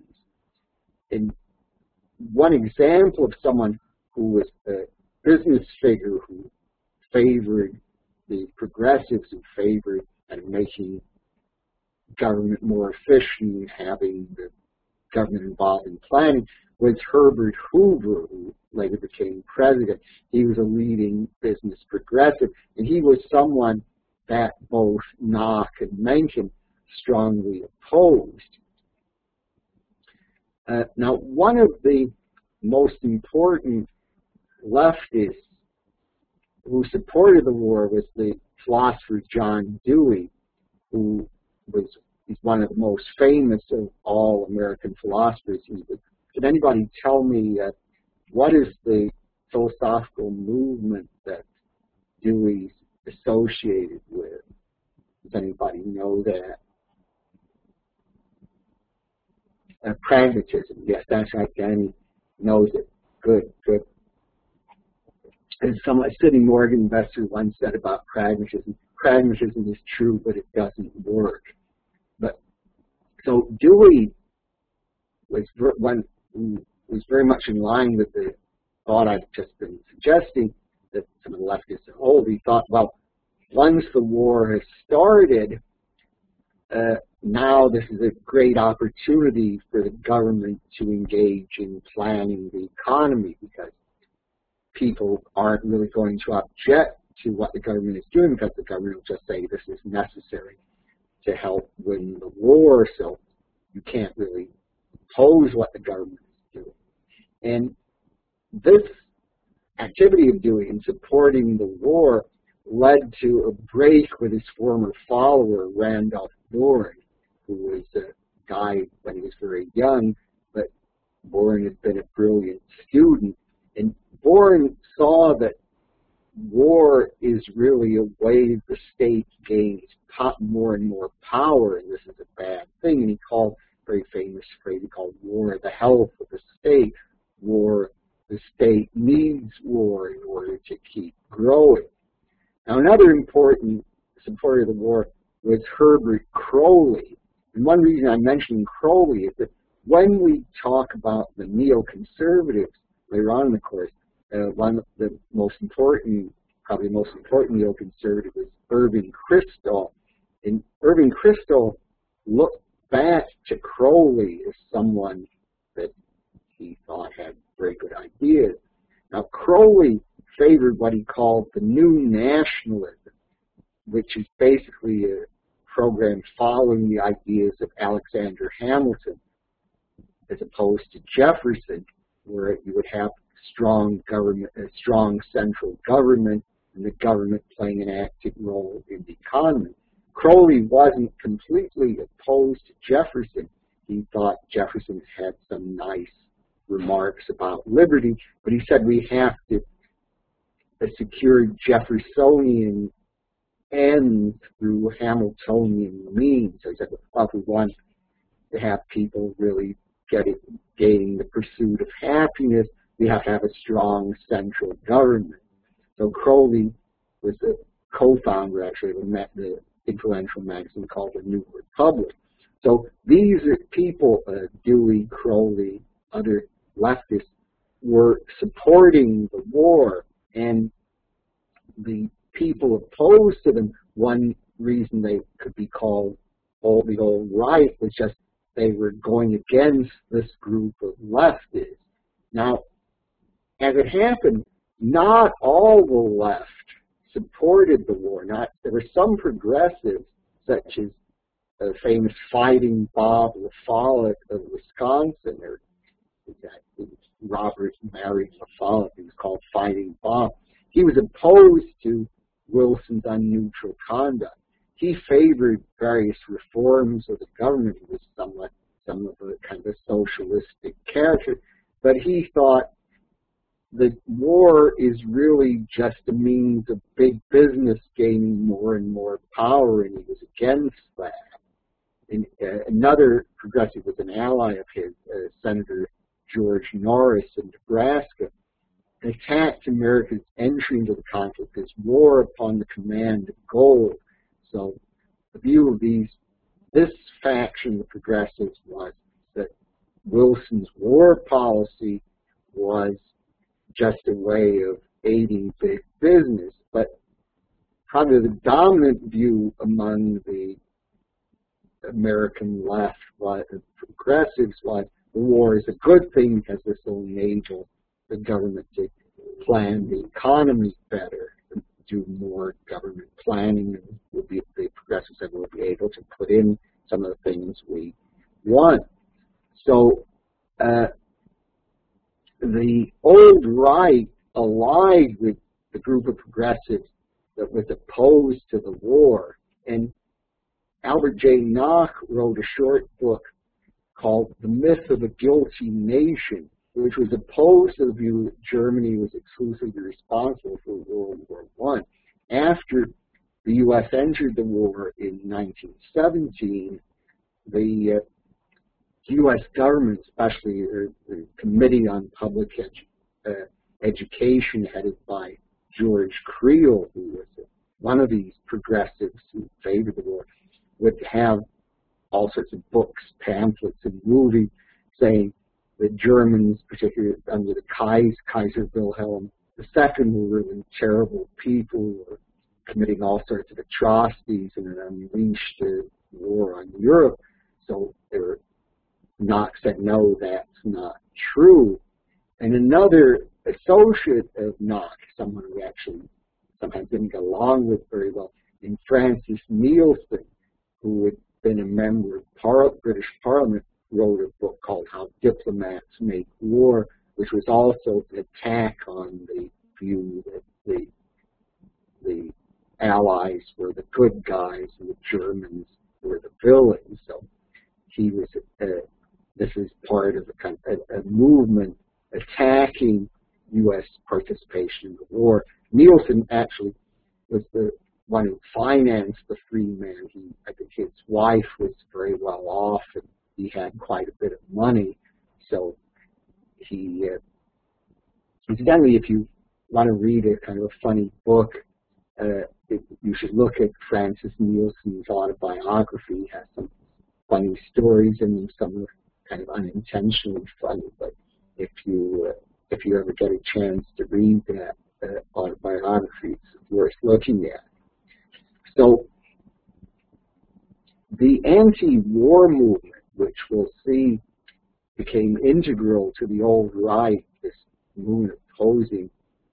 And one example of someone who was a business figure who favored the progressives, who favored making government more efficient, having the government involved in planning, was Herbert Hoover, who later became president. He was a leading business progressive, and he was someone that both Nock and Mencken strongly opposed. Now, one of the most important leftists who supported the war was the philosopher John Dewey, who he's one of the most famous of all American philosophers. Can anybody tell me what is the philosophical movement that Dewey's associated with? Does anybody know that? Pragmatism. Yes, that's right. Danny knows it. Good, good. As Sidney Morgan investor once said about pragmatism, pragmatism is true, but it doesn't work. But so Dewey was very much in line with the thought I've just been suggesting, that some of the leftists hold. He thought, well, once the war has started, now this is a great opportunity for the government to engage in planning the economy, because people aren't really going to object to what the government is doing, because the government will just say this is necessary to help win the war, so you can't really oppose what the government is doing. And this activity of Dewey in supporting the war led to a break with his former follower, Randolph Bourne, who was a guy when he was very young, but Bourne had been a brilliant student. And Bourne saw that war is really a way the state gains more and more power, and this is a bad thing. And he called a very famous phrase, he called war the health of the state. War, the state needs war in order to keep growing. Now, another important supporter of the war was Herbert Croly. And one reason I'm mentioning Croly is that when we talk about the neoconservatives later on in the course, one of the most important, probably the most important neoconservative is Irving Kristol. And Irving Kristol looked back to Croly as someone that he thought had very good ideas. Now, Croly favored what he called the new nationalism, which is basically a program following the ideas of Alexander Hamilton, as opposed to Jefferson, where you would have strong government, a strong central government, and the government playing an active role in the economy. Croly wasn't completely opposed to Jefferson. He thought Jefferson had some nice remarks about liberty, but he said we have to secure Jeffersonian end through Hamiltonian means. So he said, well, if we want to have people really gaining the pursuit of happiness, we have to have a strong central government. So Crowley was the co-founder, actually, of the influential magazine called The New Republic. So these are people, Dewey, Crowley, other leftists, were supporting the war, and the people opposed to them, one reason they could be called the old right was just they were going against this group of leftists. Now, as it happened, not all the left supported the war. There were some progressives, such as the famous Fighting Bob LaFollette of Wisconsin, or Robert married LaFollette. He was called Fighting Bob. He was opposed to Wilson's unneutral conduct. He favored various reforms of the government. He was somewhat some of a kind of a socialistic character, but he thought the war is really just a means of big business gaining more and more power, and he was against that. And another progressive was an ally of his, Senator George Norris in Nebraska, attacked America's entry into the conflict as war upon the command of gold. So the view of this faction, the progressives, was that Wilson's war policy was just a way of aiding big business. But probably the dominant view among the American left, the progressives, was the war is a good thing because this will enable the government to plan the economy better, do more government planning, and the progressives said we'll be able to put in some of the things we want. So the old right allied with the group of progressives that was opposed to the war, and Albert J. Nock wrote a short book called The Myth of a Guilty Nation, which was opposed to the view that Germany was exclusively responsible for World War I. After the U.S. entered the war in 1917, the U.S. government, especially the Committee on Public Education, headed by George Creel, who was one of these progressives who favored the war, would have all sorts of books, pamphlets, and movies saying the Germans, particularly under the Kaiser Wilhelm II, were really terrible people, who were committing all sorts of atrocities and unleashed a war on Europe. So Knox said, no, that's not true. And another associate of Knox, someone who actually sometimes didn't get along with very well, in Francis Nielsen, who had been a member of British Parliament, wrote a book called How Diplomats Make War, which was also an attack on the view that the Allies were the good guys and the Germans were the villains. So he was, this is part of a movement attacking U.S. participation in the war. Nielsen actually was the one who financed the Freeman. I think his wife was very well off, and he had quite a bit of money. So he, incidentally, if you want to read a kind of a funny book, you should look at Francis Nielsen's autobiography. He has some funny stories and some are kind of unintentionally funny. But if you ever get a chance to read that autobiography, it's worth looking at. So the anti-war movement, which we'll see became integral to the old right, this movement opposing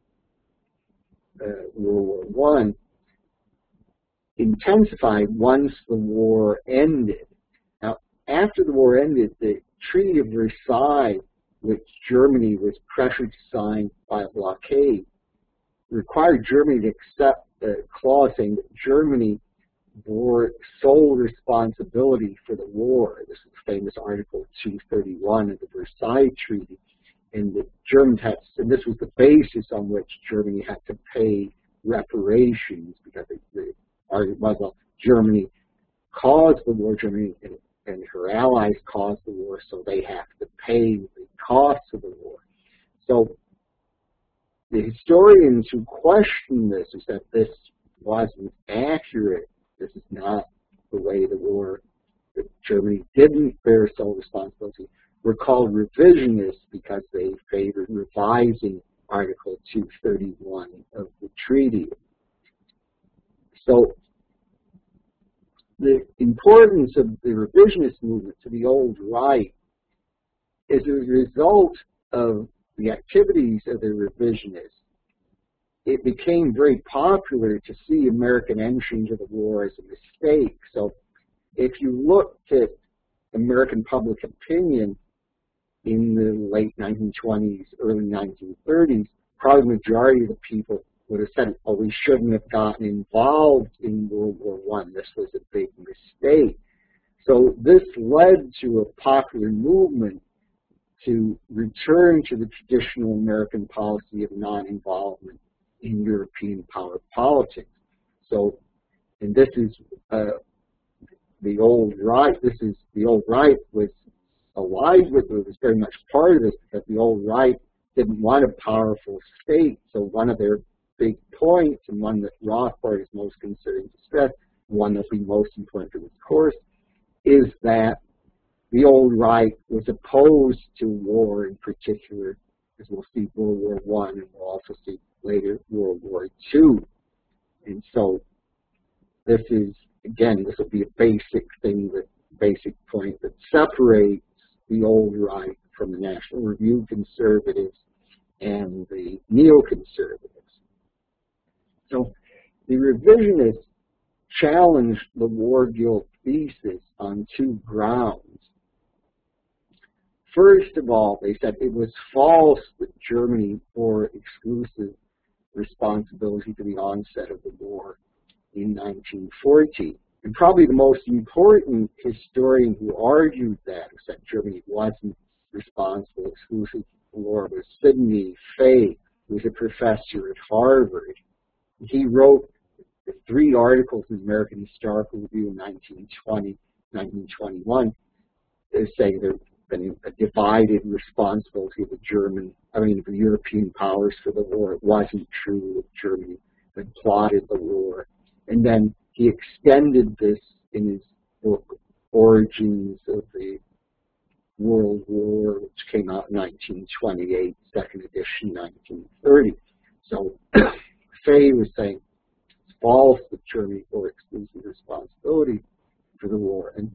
World War I, intensified once the war ended. Now, after the war ended, the Treaty of Versailles, which Germany was pressured to sign by a blockade, required Germany to accept a clause saying that Germany bore sole responsibility for the war. This is the famous Article 231 of the Versailles Treaty. And the Germans had, and this was the basis on which Germany had to pay reparations, because argument was, well, Germany caused the war, Germany and her allies caused the war, so they have to pay the costs of the war. So the historians who question this, who said this wasn't accurate, this is not the way the war, that Germany didn't bear sole responsibility, were called revisionists because they favored revising Article 231 of the treaty. So the importance of the revisionist movement to the old right is a result of the activities of the revisionists. It became very popular to see American entry into the war as a mistake. So if you looked at American public opinion in the late 1920s, early 1930s, probably the majority of the people would have said, oh, we shouldn't have gotten involved in World War I. This was a big mistake. So this led to a popular movement to return to the traditional American policy of non-involvement in European power politics. So, and this is the old right. The old right was allied with it. It was very much part of this because the old right didn't want a powerful state. So one of their big points, and one that Rothbard is most concerned to stress, one that'll be most important to this course, is that the old right was opposed to war, in particular, as we'll see World War I, and we'll also see later World War II. And so this is, again, this will be a basic thing, basic point that separates the old right from the National Review conservatives and the neoconservatives. So the revisionists challenged the war guilt thesis on two grounds. First of all, they said it was false that Germany bore exclusive responsibility for the onset of the war in 1914. And probably the most important historian who argued that, who said Germany wasn't responsible exclusively for the war, was Sidney Fay, who was a professor at Harvard. He wrote 3 articles in the American Historical Review in 1920, 1921, saying there been a divided responsibility of the European powers for the war. It wasn't true that Germany had plotted the war. And then he extended this in his book, Origins of the World War, which came out in 1928, second edition, 1930. So Fay was saying it's false that Germany bore exclusive responsibility for the war. And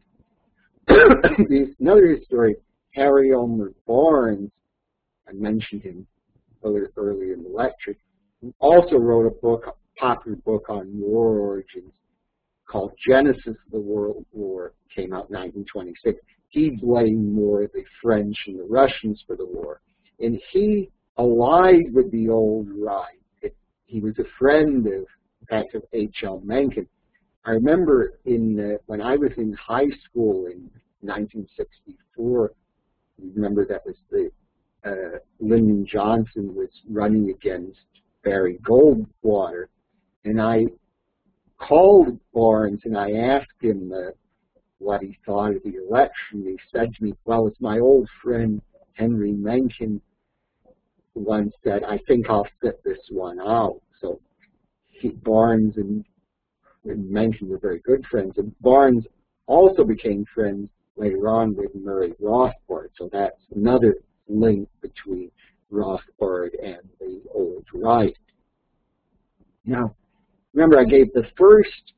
another historian, Harry Elmer Barnes, I mentioned him earlier in the lecture, also wrote a book, a popular book on war origins called Genesis of the World War, came out in 1926. He blamed more the French and the Russians for the war. And he allied with the old right. He was a friend of, in fact, of H.L. Mencken. I remember when I was in high school in 1964, remember that was Lyndon Johnson was running against Barry Goldwater, and I called Barnes and I asked him what he thought of the election. He said to me, well, it's my old friend Henry Mencken once said, I think I'll sit this one out. So Barnes and Mencken were very good friends, and Barnes also became friends later on with Murray Rothbard. So that's another link between Rothbard and the old right. Now, remember I gave the first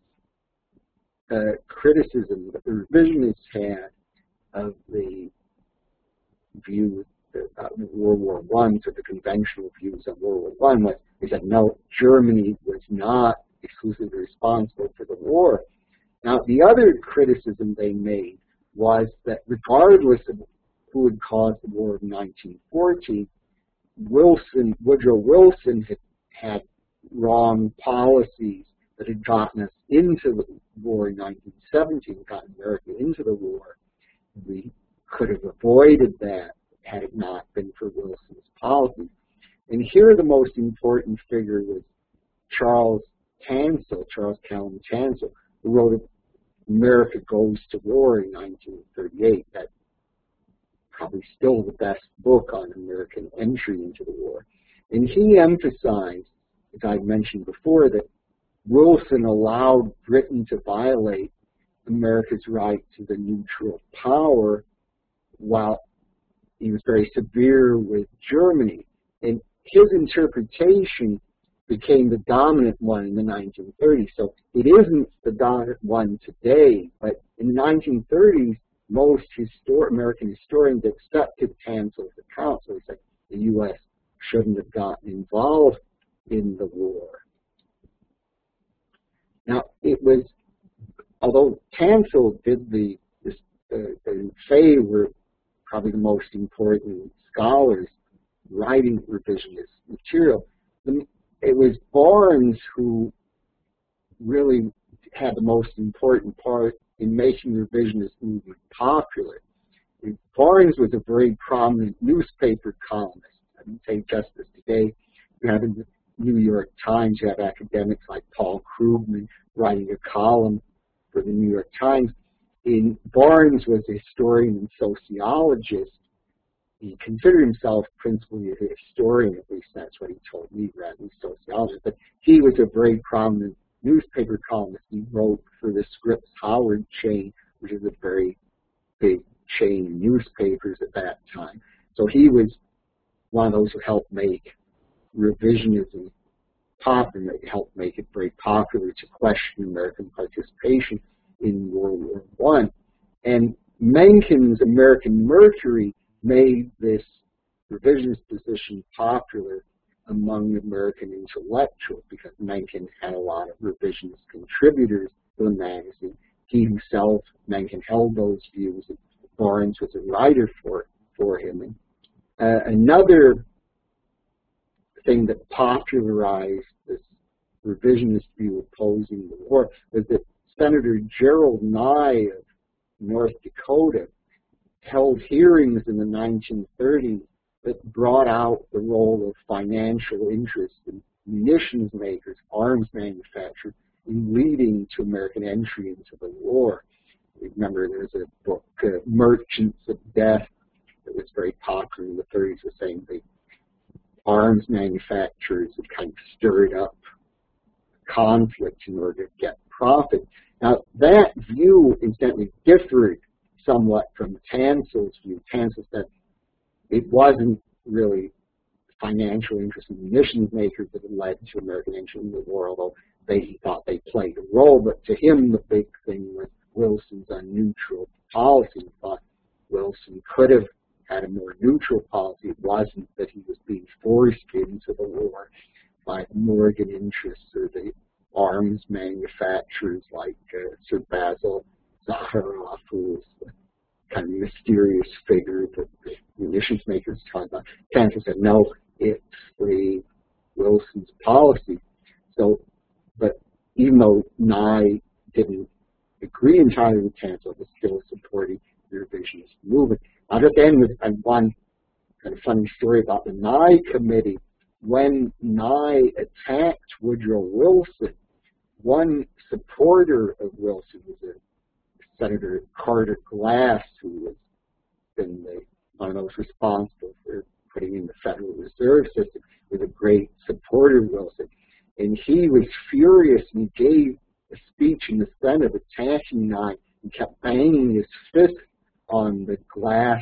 criticism that the revisionists had of the view of World War I, so the conventional views of World War I, was they said, no, Germany was not exclusively responsible for the war. Now, the other criticism they made was that regardless of who had caused the war of 1914, Woodrow Wilson had wrong policies that had gotten us into the war in 1917, gotten America into the war. We could have avoided that had it not been for Wilson's policies. And here the most important figure was Charles Tansel, Charles Calhoun Tansel, who wrote America Goes to War in 1938. That's probably still the best book on American entry into the war. And he emphasized, as I mentioned before, that Wilson allowed Britain to violate America's right to the neutral power while he was very severe with Germany. And his interpretation became the dominant one in the 1930s. So it isn't the dominant one today, but in the 1930s, most American historians accepted Tansel's account. So it's like the U.S. shouldn't have gotten involved in the war. Now, it was, although Tansel did the Fay were probably the most important scholars writing revisionist material, it was Barnes who really had the most important part in making the revisionist movement popular. And Barnes was a very prominent newspaper columnist. I would say just as today, you have in the New York Times, you have academics like Paul Krugman writing a column for the New York Times. Barnes was a historian and sociologist. He considered himself principally a historian, at least that's what he told me, rather than a sociologist. But he was a very prominent newspaper columnist. He wrote for the Scripps Howard chain, which is a very big chain of newspapers at that time. So he was one of those who helped make revisionism popular, helped make it very popular to question American participation in World War I. And Mencken's American Mercury made this revisionist position popular among American intellectuals because Mencken had a lot of revisionist contributors to the magazine. He himself, Mencken, held those views, and Barnes was a writer for him. And another thing that popularized this revisionist view opposing the war was that Senator Gerald Nye of North Dakota held hearings in the 1930s that brought out the role of financial interests in munitions makers, arms manufacturers, in leading to American entry into the war. Remember, there's a book, Merchants of Death, that was very popular in the 30s, was saying the arms manufacturers had kind of stirred up conflict in order to get profit. Now, that view incidentally differed somewhat from Tansel's view. Tansel said it wasn't really financial interest in munitions makers that had led to American entry in the war, although he thought they played a role. But to him, the big thing was Wilson's unneutral policy. He thought Wilson could have had a more neutral policy. It wasn't that he was being forced into the war by Morgan interests or the arms manufacturers like Sir Basil Zakharov, who was the kind of mysterious figure that the munitions makers talked about. Tansel said, no, it's Wilson's policy. So, but even though Nye didn't agree entirely with Tansel, was still supporting the revisionist movement. I'll just end with one kind of funny story about the Nye Committee. When Nye attacked Woodrow Wilson, one supporter of Wilson was Senator Carter Glass, who has been one of those responsible for putting in the Federal Reserve System, was a great supporter of Wilson. And he was furious, and he gave a speech in the Senate attacking Nye and kept banging his fist on the glass,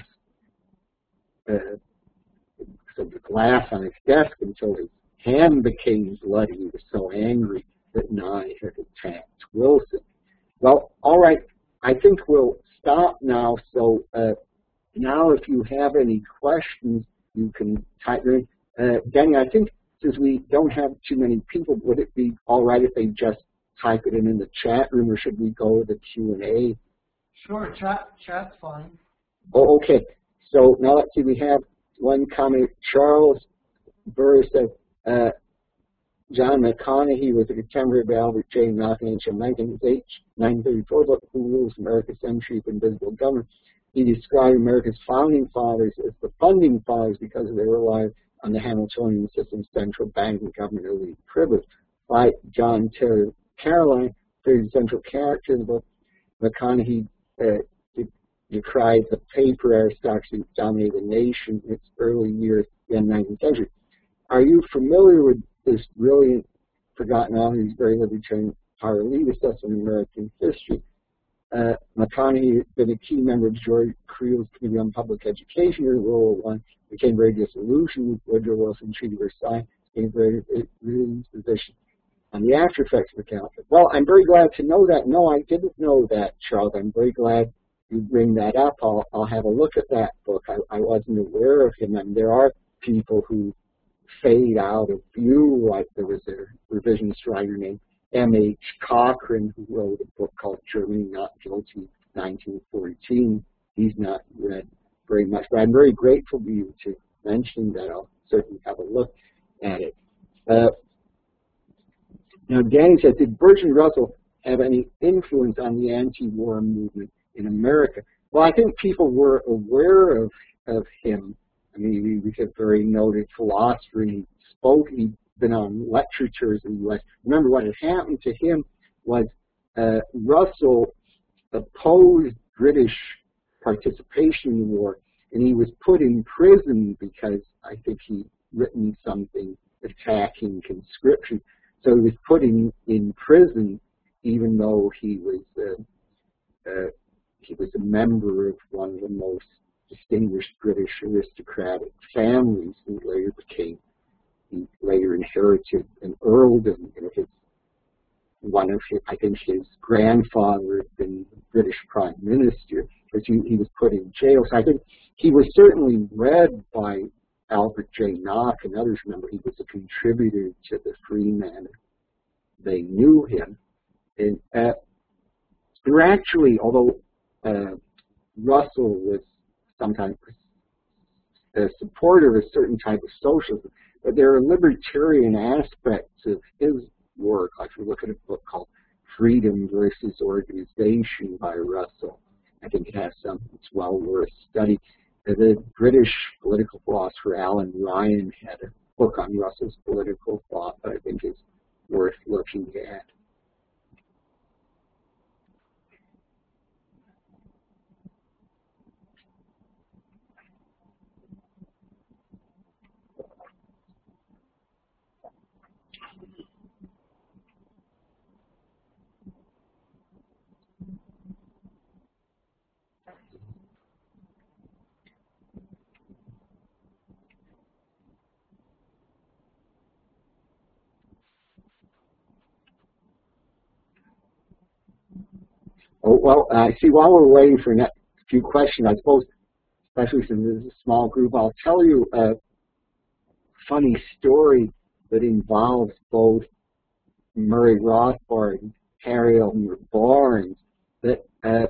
the glass on his desk until his hand became bloody. He was so angry that Nye had attacked Wilson. Well, all right, I think we'll stop now. So now if you have any questions, you can type in. Danny, I think since we don't have too many people, would it be all right if they just type it in the chat room, or should we go to the Q&A? Sure, chat's fine. Oh, okay. So now let's see, we have one comment. Charles Burr said, John McConaughey was a contemporary of Albert J. Malcolm H. Mencken. His 1934 book, Who Rules America's Century of Invisible Government. He described America's founding fathers as the funding fathers because they relied on the Hamiltonian system's central bank and government elite privilege. by John Taylor Caroline, very central character in the book. McConaughey decried the paper aristocracy that dominated the nation in its early years in the 19th century. Are you familiar with this brilliant, forgotten author who's very libertarian, power elite assessment in American history? McConaughey had been a key member of George Creel's Committee on Public Education during World War I, became very disillusioned with Woodrow Wilson, Treaty Versailles, became very in his position on the after effects of the conflict. Well, I'm very glad to know that. No, I didn't know that, Charles. I'm very glad you bring that up. I'll have a look at that book. I wasn't aware of him, and there are people who fade out of view, like there was a revisionist writer named M.H. Cochran who wrote a book called Germany Not Guilty, 1914. He's not read very much, but I'm very grateful to you to mention that. I'll certainly have a look at it. Now, Danny says, did Bertrand Russell have any influence on the anti-war movement in America? Well, I think people were aware of him. I mean, he was a very noted philosopher. He spoke. He'd been on lecture tours in the U.S. Remember, what had happened to him was Russell opposed British participation in the war, and he was put in prison because I think he'd written something attacking conscription. So he was put in prison, even though he was a member of one of the most distinguished British aristocratic families. He later inherited an earldom. I think his grandfather had been the British Prime Minister, but he was put in jail. So I think he was certainly read by Albert J. Nock and others. Remember, he was a contributor to the Freeman. They knew him. And actually, although Russell was sometimes a supporter of a certain type of socialism, but there are libertarian aspects of his work. Like if you look at a book called Freedom versus Organization by Russell, I think it has some, it's well worth study. The British political philosopher Alan Ryan had a book on Russell's political thought that I think is worth looking at. Oh, well, I see while we're waiting for a few questions, I suppose, especially since this is a small group, I'll tell you a funny story that involves both Murray Rothbard and Harry Elmer Barnes. That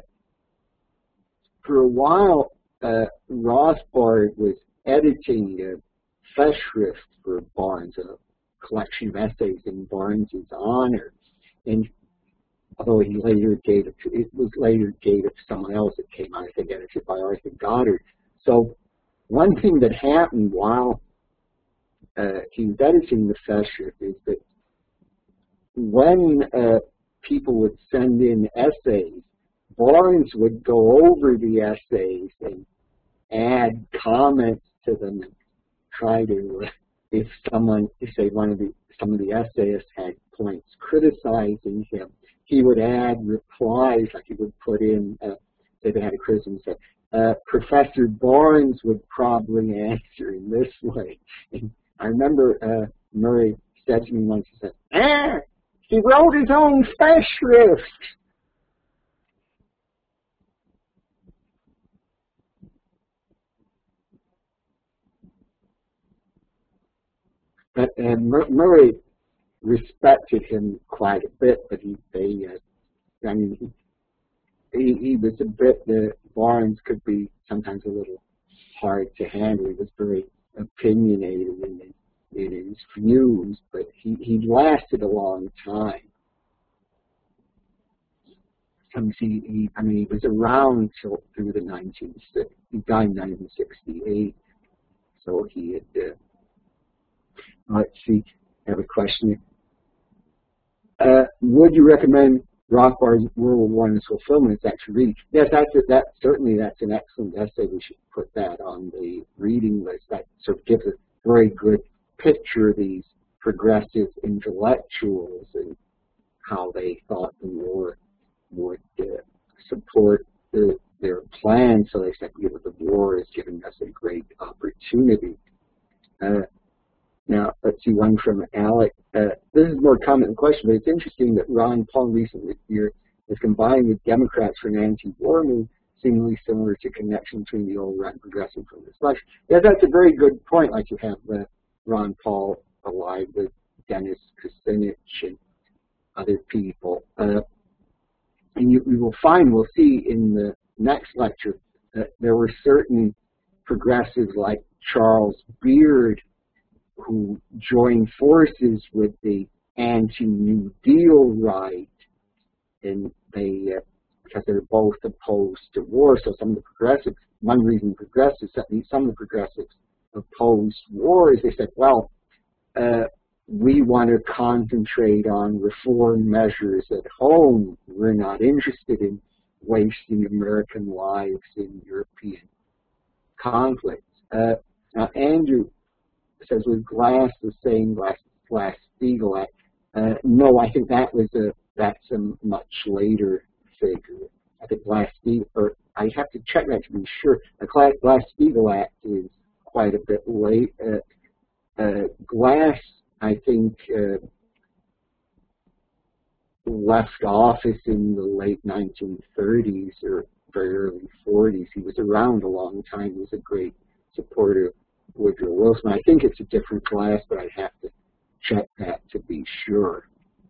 for a while, Rothbard was editing a Festschrift for Barnes, a collection of essays in Barnes's honor, and although he later gave it was later gave it to someone else. It came out, I think, edited by Arthur Goddard. So one thing that happened while he was editing the Festschrift is that when people would send in essays, Barnes would go over the essays and add comments to them and try to, if some of the essayists had points criticizing him, he would add replies, like he would put in, say they had a criticism, say, Professor Barnes would probably answer in this way. And I remember Murray said to me once, he said, he wrote his own Festschrift. But Murray respected him quite a bit, but he was a bit, Barnes could be sometimes a little hard to handle. He was very opinionated in his views, but he lasted a long time. He was around till through the 1960s. He died in 1968, so he had, let's see, I have a question. Would you recommend Rothbard's World War I as fulfillment as actually reading? Yes, certainly that's an excellent essay. We should put that on the reading list. That sort of gives a very good picture of these progressive intellectuals and how they thought the war would support their plan. So they said, the war is giving us a great opportunity. Now, let's see, one from Alec. This is more common than question, but it's interesting that Ron Paul recently here is combining with Democrats for an anti-war move, seemingly similar to connection between the old right and progressive from this election. Yeah, that's a very good point. Like you have Ron Paul allied with Dennis Kucinich and other people. And we'll see in the next lecture that there were certain progressives like Charles Beard who joined forces with the anti-New Deal right, and they, because they're both opposed to war. So some of the progressives, one reason some of the progressives opposed war is they said, well, we want to concentrate on reform measures at home. We're not interested in wasting American lives in European conflicts. Now, Andrew says, was Glass the same Glass-Steagall Act? No, I think that's a much later figure. I think Glass-Steagall, or I have to check that to be sure. The Glass-Steagall Act is quite a bit late. Glass, I think, left office in the late 1930s or very early 40s. He was around a long time. He was a great supporter of Woodrow Wilson. I think it's a different Glass, but I have to check that to be sure.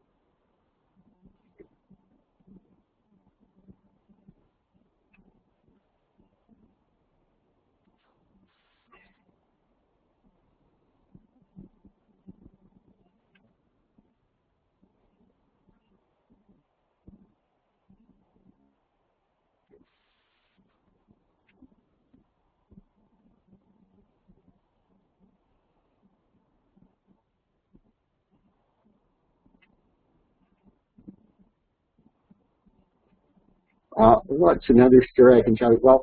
What's another story I can tell you? Well,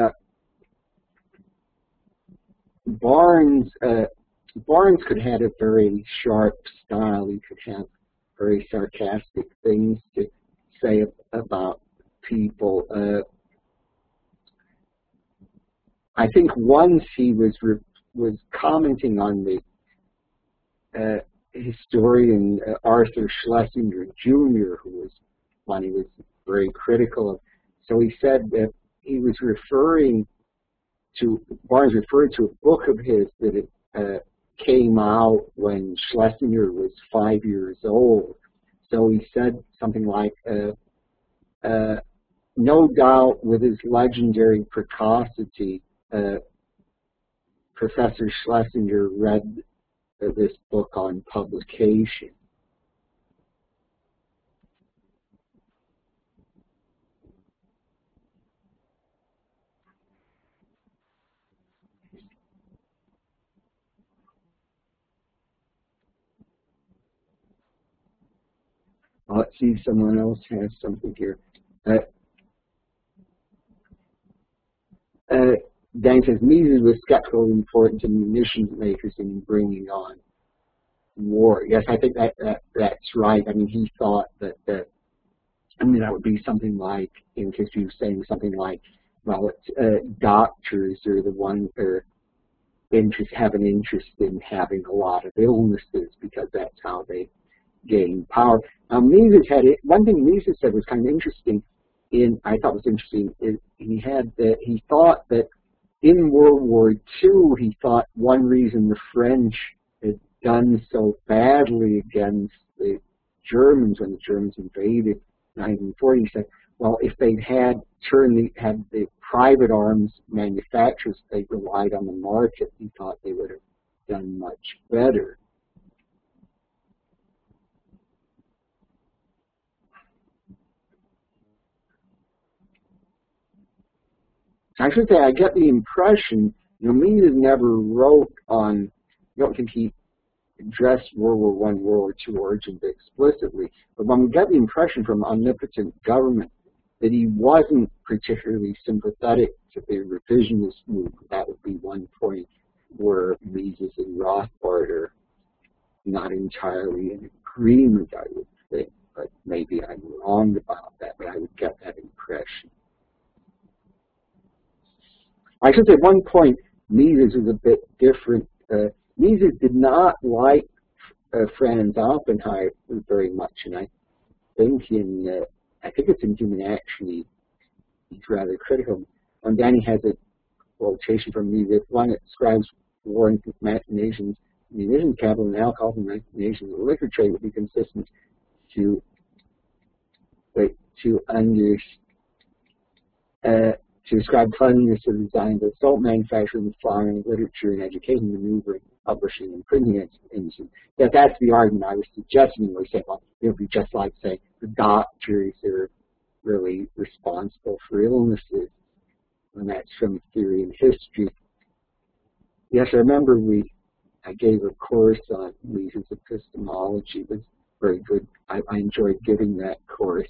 Barnes could have a very sharp style. He could have very sarcastic things to say about people. I think once he was commenting on the historian Arthur Schlesinger Jr., who was one he was very critical of. So he said that he was Barnes referred to a book of his that came out when Schlesinger was 5 years old. So he said something like, no doubt with his legendary precocity, Professor Schlesinger read this book on publication. Let's see if someone else has something here. Dan says, Mises was skeptical of the importance of munitions makers in bringing on war. Yes, I think that's right. I mean, he thought that that would be something like, in case he was saying something like, well, doctors are the ones that have an interest in having a lot of illnesses because that's how they gain power. Now, Mises had it. One thing Mises said was kind of interesting. I thought was interesting is he thought that in World War II, he thought one reason the French had done so badly against the Germans when the Germans invaded in 1940, he said, well, if they had the private arms manufacturers, they relied on the market, he thought they would have done much better. I should say, I get the impression, Mises never wrote on, I don't think he addressed World War I, World War II origins explicitly, but when we get the impression from omnipotent government that he wasn't particularly sympathetic to the revisionist movement, that would be one point where Mises and Rothbard are not entirely in agreement, I would think, but maybe I'm wrong about that, but I would get that impression. I should say at one point, Mises was a bit different. Mises did not like Franz Oppenheimer very much, and I think it's in Human Action he's rather critical. And then he has a quotation from Mises, one that describes war and machinations, munitions capital, and alcohol and machinations of the liquor trade would be consistent to describe cleanliness of the design of salt manufacturing, farming, literature, and education, maneuvering, publishing, and printing industry. That's the argument I was suggesting when we say, well, it would be just like saying the doctors are really responsible for illnesses, and that's from theory and history. Yes, I remember I gave a course on Mises epistemology. It was very good. I enjoyed giving that course.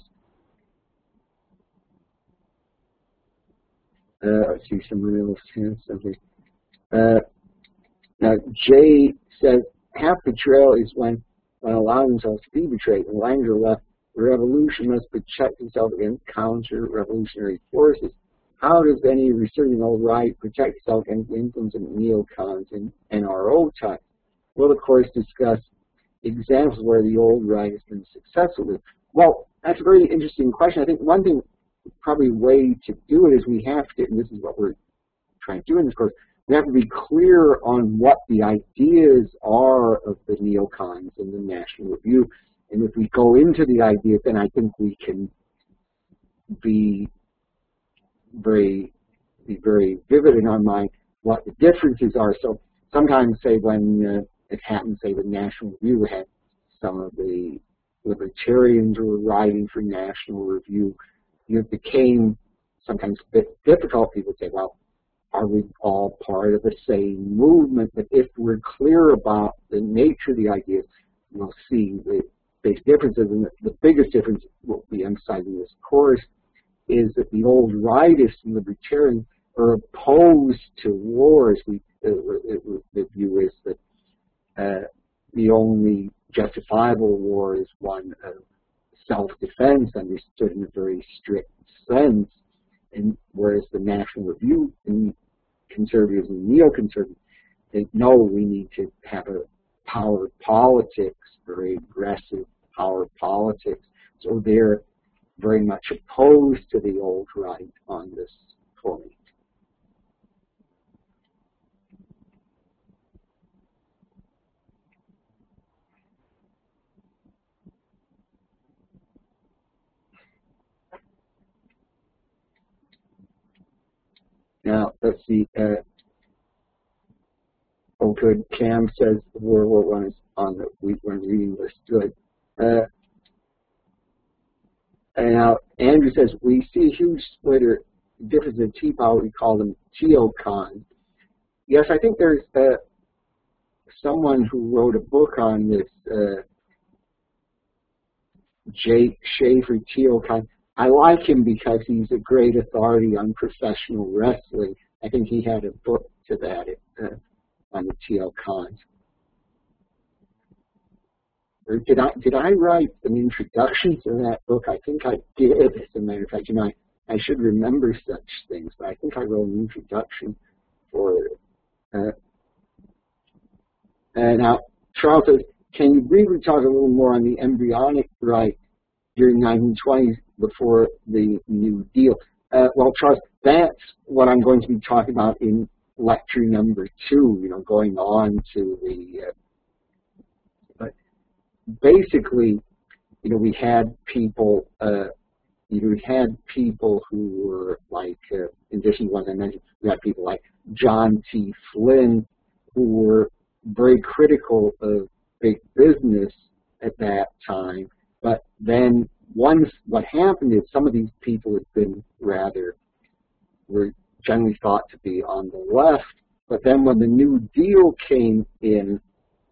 I see some real sense of it. Now, Jay says, half betrayal is when allowing themselves to be betrayed. In the language of the left, the revolution must protect itself against counter-revolutionary forces. How does any resurgent old right protect itself against the influence of neocons and NRO types? We'll, of course, discuss examples where the old right has been successful with. Well, that's a very interesting question. I think one thing, probably way to do it is we have to, and this is what we're trying to do in this course, we have to be clear on what the ideas are of the neocons and the National Review. And if we go into the ideas, then I think we can be very vivid in our mind what the differences are. So sometimes, say, when it happened, say, the National Review had some of the libertarians who were writing for National Review, it became sometimes a bit difficult. People say, well, are we all part of the same movement? But if we're clear about the nature of the ideas, we'll see the basic differences. And the biggest difference we'll be emphasizing in this course is that the old rightists and libertarians are opposed to wars. The view is that the only justifiable war is one of self-defense, understood in a very strict sense, and whereas the National Review and conservatives and neoconservatives think, no, we need to have a power politics, very aggressive power politics. So they're very much opposed to the old right on this point. Now, let's see. Oh, good. Cam says World War I is on the week-one reading list. Good. And now, Andrew says, we see a huge split or difference in T-power. We call them Teocons. Yes, I think there's someone who wrote a book on this, Jake Schaefer, Teocon. I like him because he's a great authority on professional wrestling. I think he had a book to that on the Teocons. Or did I write an introduction to that book? I think I did. As a matter of fact, you know, I should remember such things, but I think I wrote an introduction for it. And now Charles says, can you briefly talk a little more on the embryonic right during 1920s before the New Deal? Well, Charles, that's what I'm going to be talking about in lecture number 2, you know, going on to the, but basically, you know, we had people, who were like, in addition to ones I mentioned, we had people like John T. Flynn, who were very critical of big business at that time. But then what happened is some of these people had been were generally thought to be on the left. But then when the New Deal came in,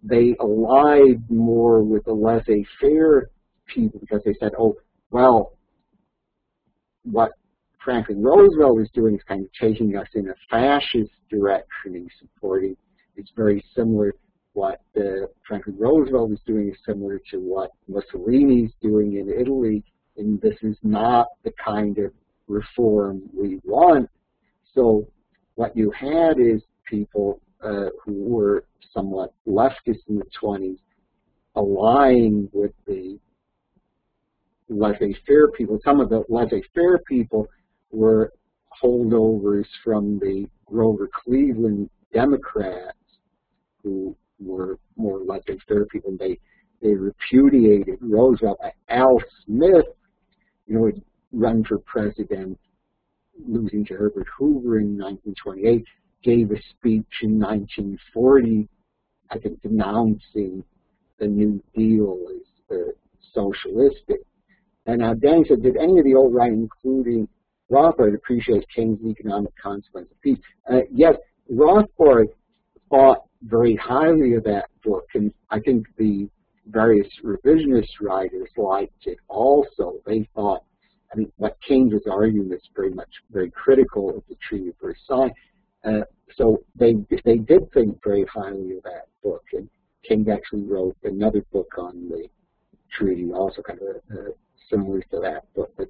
they allied more with the laissez-faire people because they said, oh, well, what Franklin Roosevelt was doing is kind of taking us in a fascist direction and supporting. It's very similar. What Franklin Roosevelt was doing is similar to what Mussolini's doing in Italy, and this is not the kind of reform we want. So what you had is people who were somewhat leftist in the 20s allying with the laissez-faire people. Some of the laissez-faire people were holdovers from the Grover Cleveland Democrats, who were more laissez-faire people. They repudiated Roosevelt. Al Smith, had run for president, losing to Herbert Hoover in 1928, gave a speech in 1940, I think, denouncing the New Deal as socialistic. And now Danny said, did any of the old right, including Rothbard, appreciate Keynes' economic consequence of peace? Yes, Rothbard thought very highly of that book, and I think the various revisionist writers liked it also. They thought, what Keynes was arguing is very critical of the Treaty of Versailles. So they did think very highly of that book, and Keynes actually wrote another book on the treaty, also kind of similar to that book. But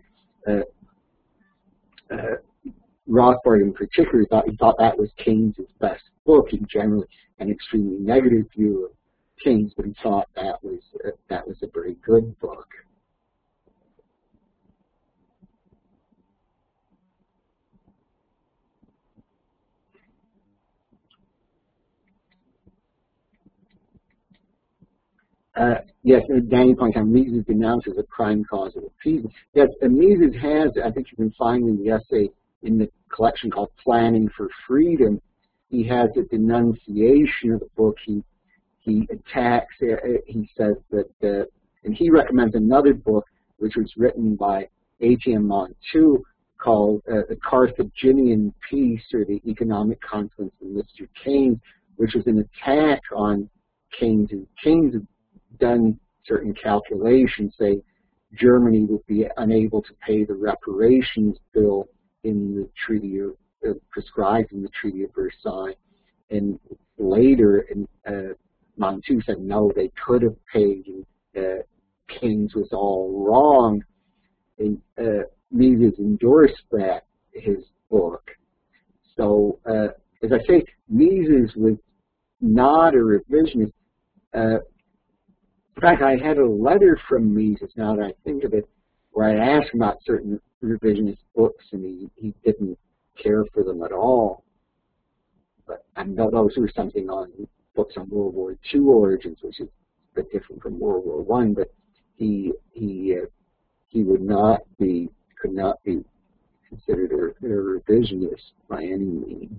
Rothbard in particular thought that was Keynes' best book. In general, an extremely negative view of Keynes, but he thought that was a very good book. Yes, Danny points out Mises denounced as a prime cause of appeasement. Yes, Mises has, I think you can find in the essay in the collection called Planning for Freedom, he has a denunciation of the book. He attacks, he says that, and he recommends another book which was written by Etienne Montu called The Carthaginian Peace, or the Economic Consequence of Mr. Keynes, which was an attack on Keynes. Keynes had done certain calculations, say Germany would be unable to pay the reparations bill in the treaty of, prescribed in the Treaty of Versailles, and later Montu said no, they could have paid, and Keynes was all wrong, and Mises endorsed that, his book. So as I say, Mises was not a revisionist. In fact, I had a letter from Mises, now that I think of it, where I asked him about certain revisionist books, and he didn't care for them at all. But I know those were something on books on World War II origins, which is a bit different from World War I. But he would not be, could not be considered a revisionist by any means.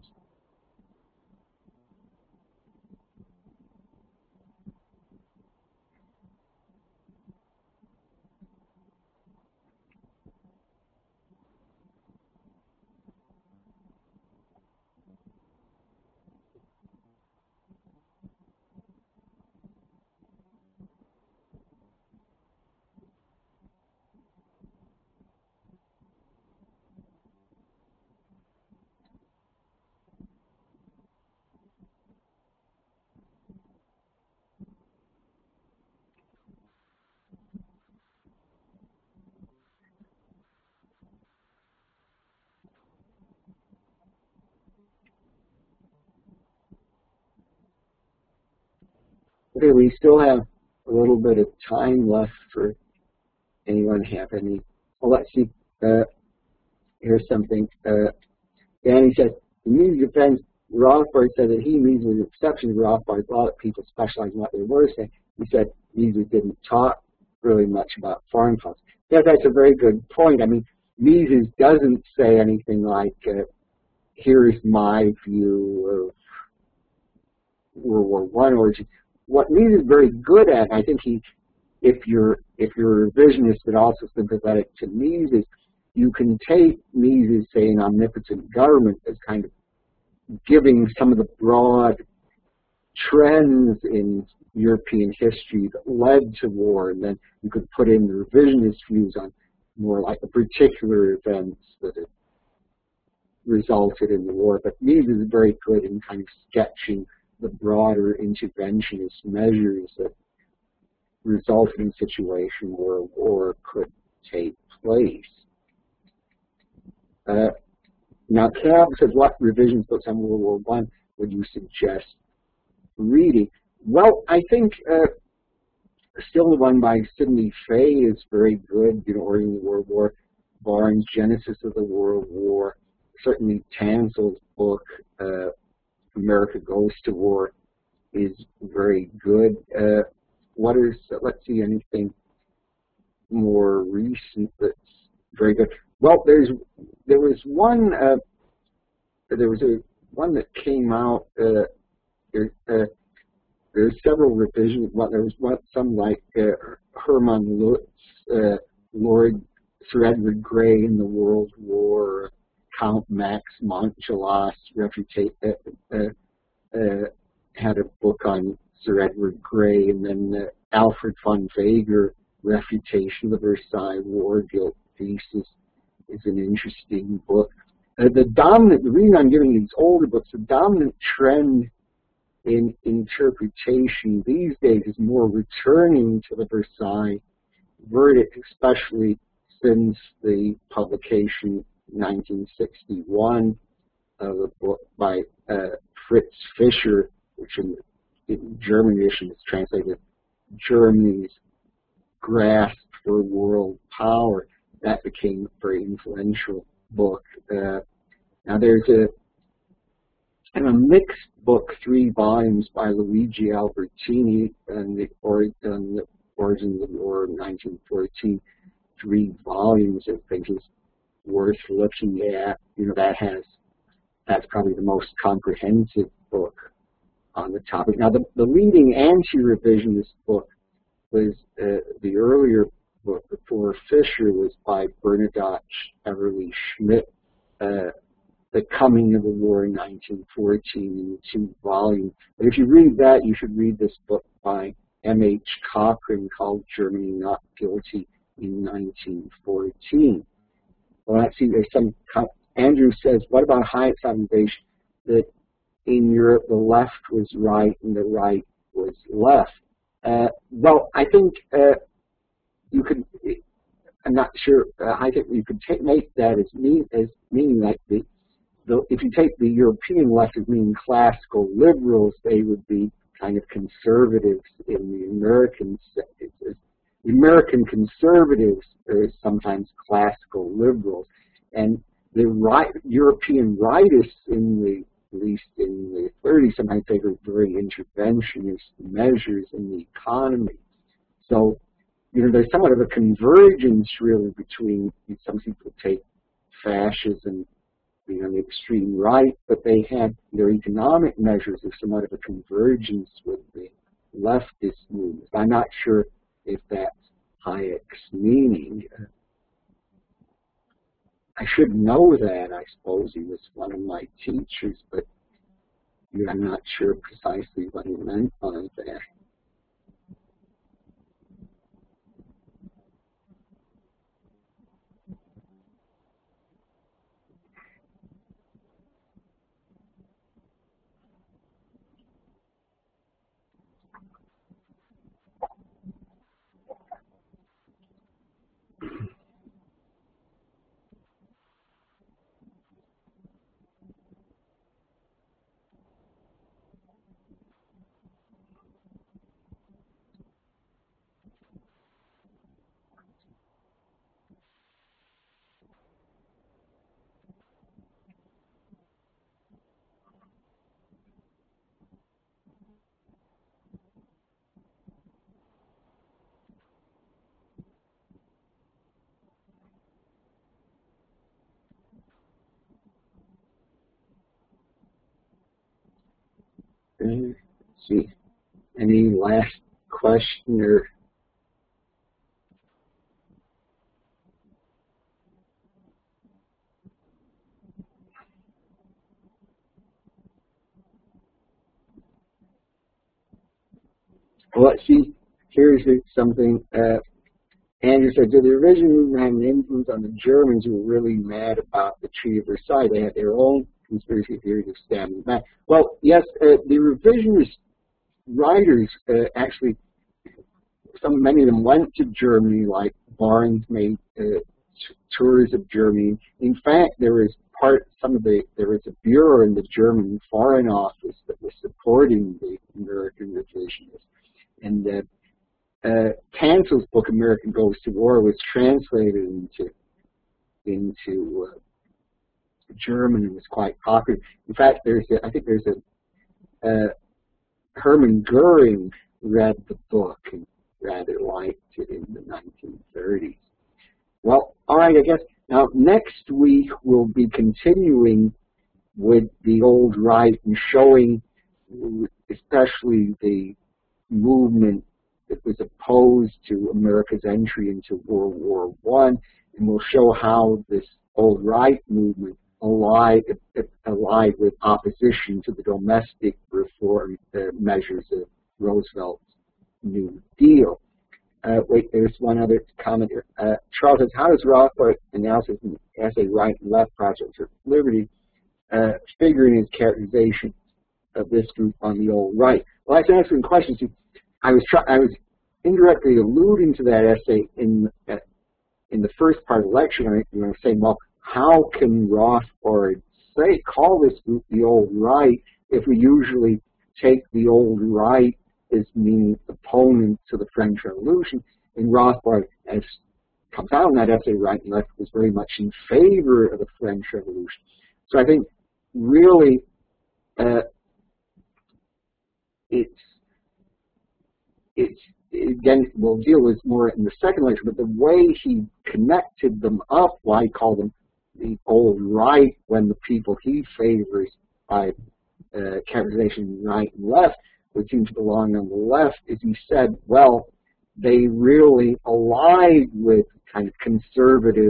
Okay, we still have a little bit of time left for anyone have any. Well, let's see. Here's something. Danny says, in Mises' defense, Rothbard said that he, Mises, was an exception to Rothbard's law that people specialize in what they were saying. He said Mises didn't talk really much about foreign policy. Yeah, that's a very good point. I mean, Mises doesn't say anything like, here's my view of World War I origin. What Mises is very good at, and I think if you're a revisionist but also sympathetic to Mises, you can take Mises, say, an omnipotent government as kind of giving some of the broad trends in European history that led to war, and then you could put in the revisionist views on more like the particular events that had resulted in the war. But Mead is very good in kind of sketching the broader interventionist measures that resulted in a situation where a war could take place. Now, Cab says, what revisions books on World War I would you suggest reading? Well, I think still the one by Sidney Fay is very good, you know, Origin of the World War, Barnes' Genesis of the World War. Certainly Tansel's book, America Goes to War, is very good. What is, let's see, anything more recent that's very good? Well, there was one that came out. There's several revisions. Well, there was some like Hermann Lutz, Lord Sir Edward Grey in the World War, Count Max Montgelas had a book on Sir Edward Grey, and then Alfred von Wegener, Refutation of the Versailles War Guilt Thesis, is an interesting book. The reason I'm giving these older books, the dominant trend in interpretation these days is more returning to the Versailles verdict, especially since the publication in 1961 of a book by Fritz Fischer, which in German edition is translated Germany's Grasp for World Power. That became a very influential book. Now there's a mixed book, 3 volumes by Luigi Albertini, and the Origins of the War of 1914. 3 volumes, I think, is worth looking at. You know, that's probably the most comprehensive book on the topic. Now, the leading anti-revisionist book was the earlier book before Fisher was by Bernadette Everly Schmidt, The Coming of the War in 1914, in 2 volumes. But if you read that, you should read this book by M.H. Cochran called Germany Not Guilty in 1914. Well, let's see, there's some, Andrew says, what about Hayek's observation that in Europe the left was right and the right was left? Well, I think you could, I'm not sure, I think you could make that as meaning like if you take the European left as meaning classical liberals, they would be kind of conservatives in the American sense. The American conservatives are sometimes classical liberals, and the European rightists, at least in the 30s, sometimes favored very interventionist measures in the economy. So, you know, there's somewhat of a convergence really between, some people take fascism, you know, the extreme right, but they had their economic measures of somewhat of a convergence with the leftist movement. I'm not sure if that's Hayek's meaning. I should know that. I suppose he was one of my teachers, but I'm not sure precisely what he meant by that. Let's see. Any last question or? Well, see, here's something. Andrew said, so the revision movement had an influence on the Germans who were really mad about the Treaty of Versailles. They had their own conspiracy theories of stabbing back. Well, yes, the revisionist writers actually, many of them went to Germany, like Barnes made tours of Germany. In fact, there was there was a bureau in the German Foreign Office that was supporting the American revisionists. And Cancel's book, America Goes to War, was translated into German and was quite popular. In fact, I think there's a Hermann Goering read the book and rather liked it in the 1930s. Well, all right, I guess. Now, next week we'll be continuing with the old right and showing especially the movement that was opposed to America's entry into World War I, and we'll show how this old right movement allied with opposition to the domestic reform measures of Roosevelt's New Deal. Wait, there's one other comment here. Charles says, how does Rothbard analysis in the essay Right and Left Project for Liberty figure in his characterization of this group on the old right? Well, that's an excellent question. See, I was indirectly alluding to that essay in the first part of the lecture. I was saying, well, how can Rothbard call this group the old right if we usually take the old right as meaning opponent to the French Revolution? And Rothbard, as comes out in that essay, Right and Left, was very much in favor of the French Revolution. So I think really it's again, we'll deal with more in the second lecture, but the way he connected them up, why he called them the old right when the people he favors by characterization right and left would seem to belong on the left, is he said, well, they really allied with kind of conservative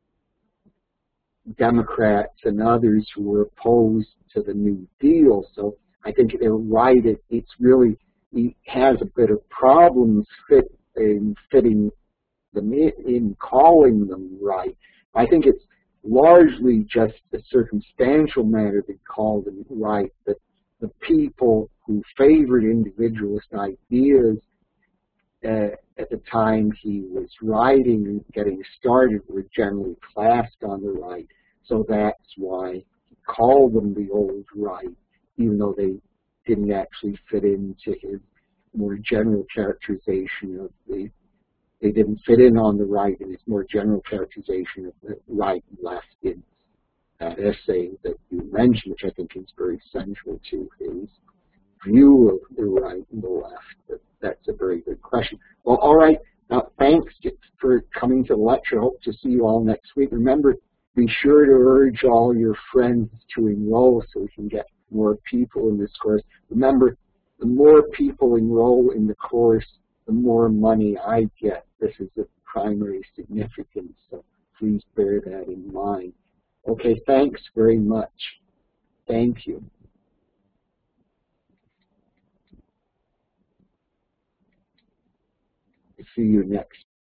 Democrats and others who were opposed to the New Deal. So I think they're right. It's really, he has a bit of problems fitting them in calling them right. I think it's largely just a circumstantial matter to call them right, that the people who favored individualist ideas at the time he was writing and getting started were generally classed on the right. So that's why he called them the old right, even though they didn't actually fit into his more general characterization of they didn't fit in on the right in his more general characterization of the right and left in that essay that you mentioned, which I think is very central to his view of the right and the left. But that's a very good question. Well, all right. Now, thanks for coming to the lecture. Hope to see you all next week. Remember, be sure to urge all your friends to enroll so we can get more people in this course. Remember, the more people enroll in the course, the more money I get. This is of primary significance, so please bear that in mind. Okay, thanks very much. Thank you. See you next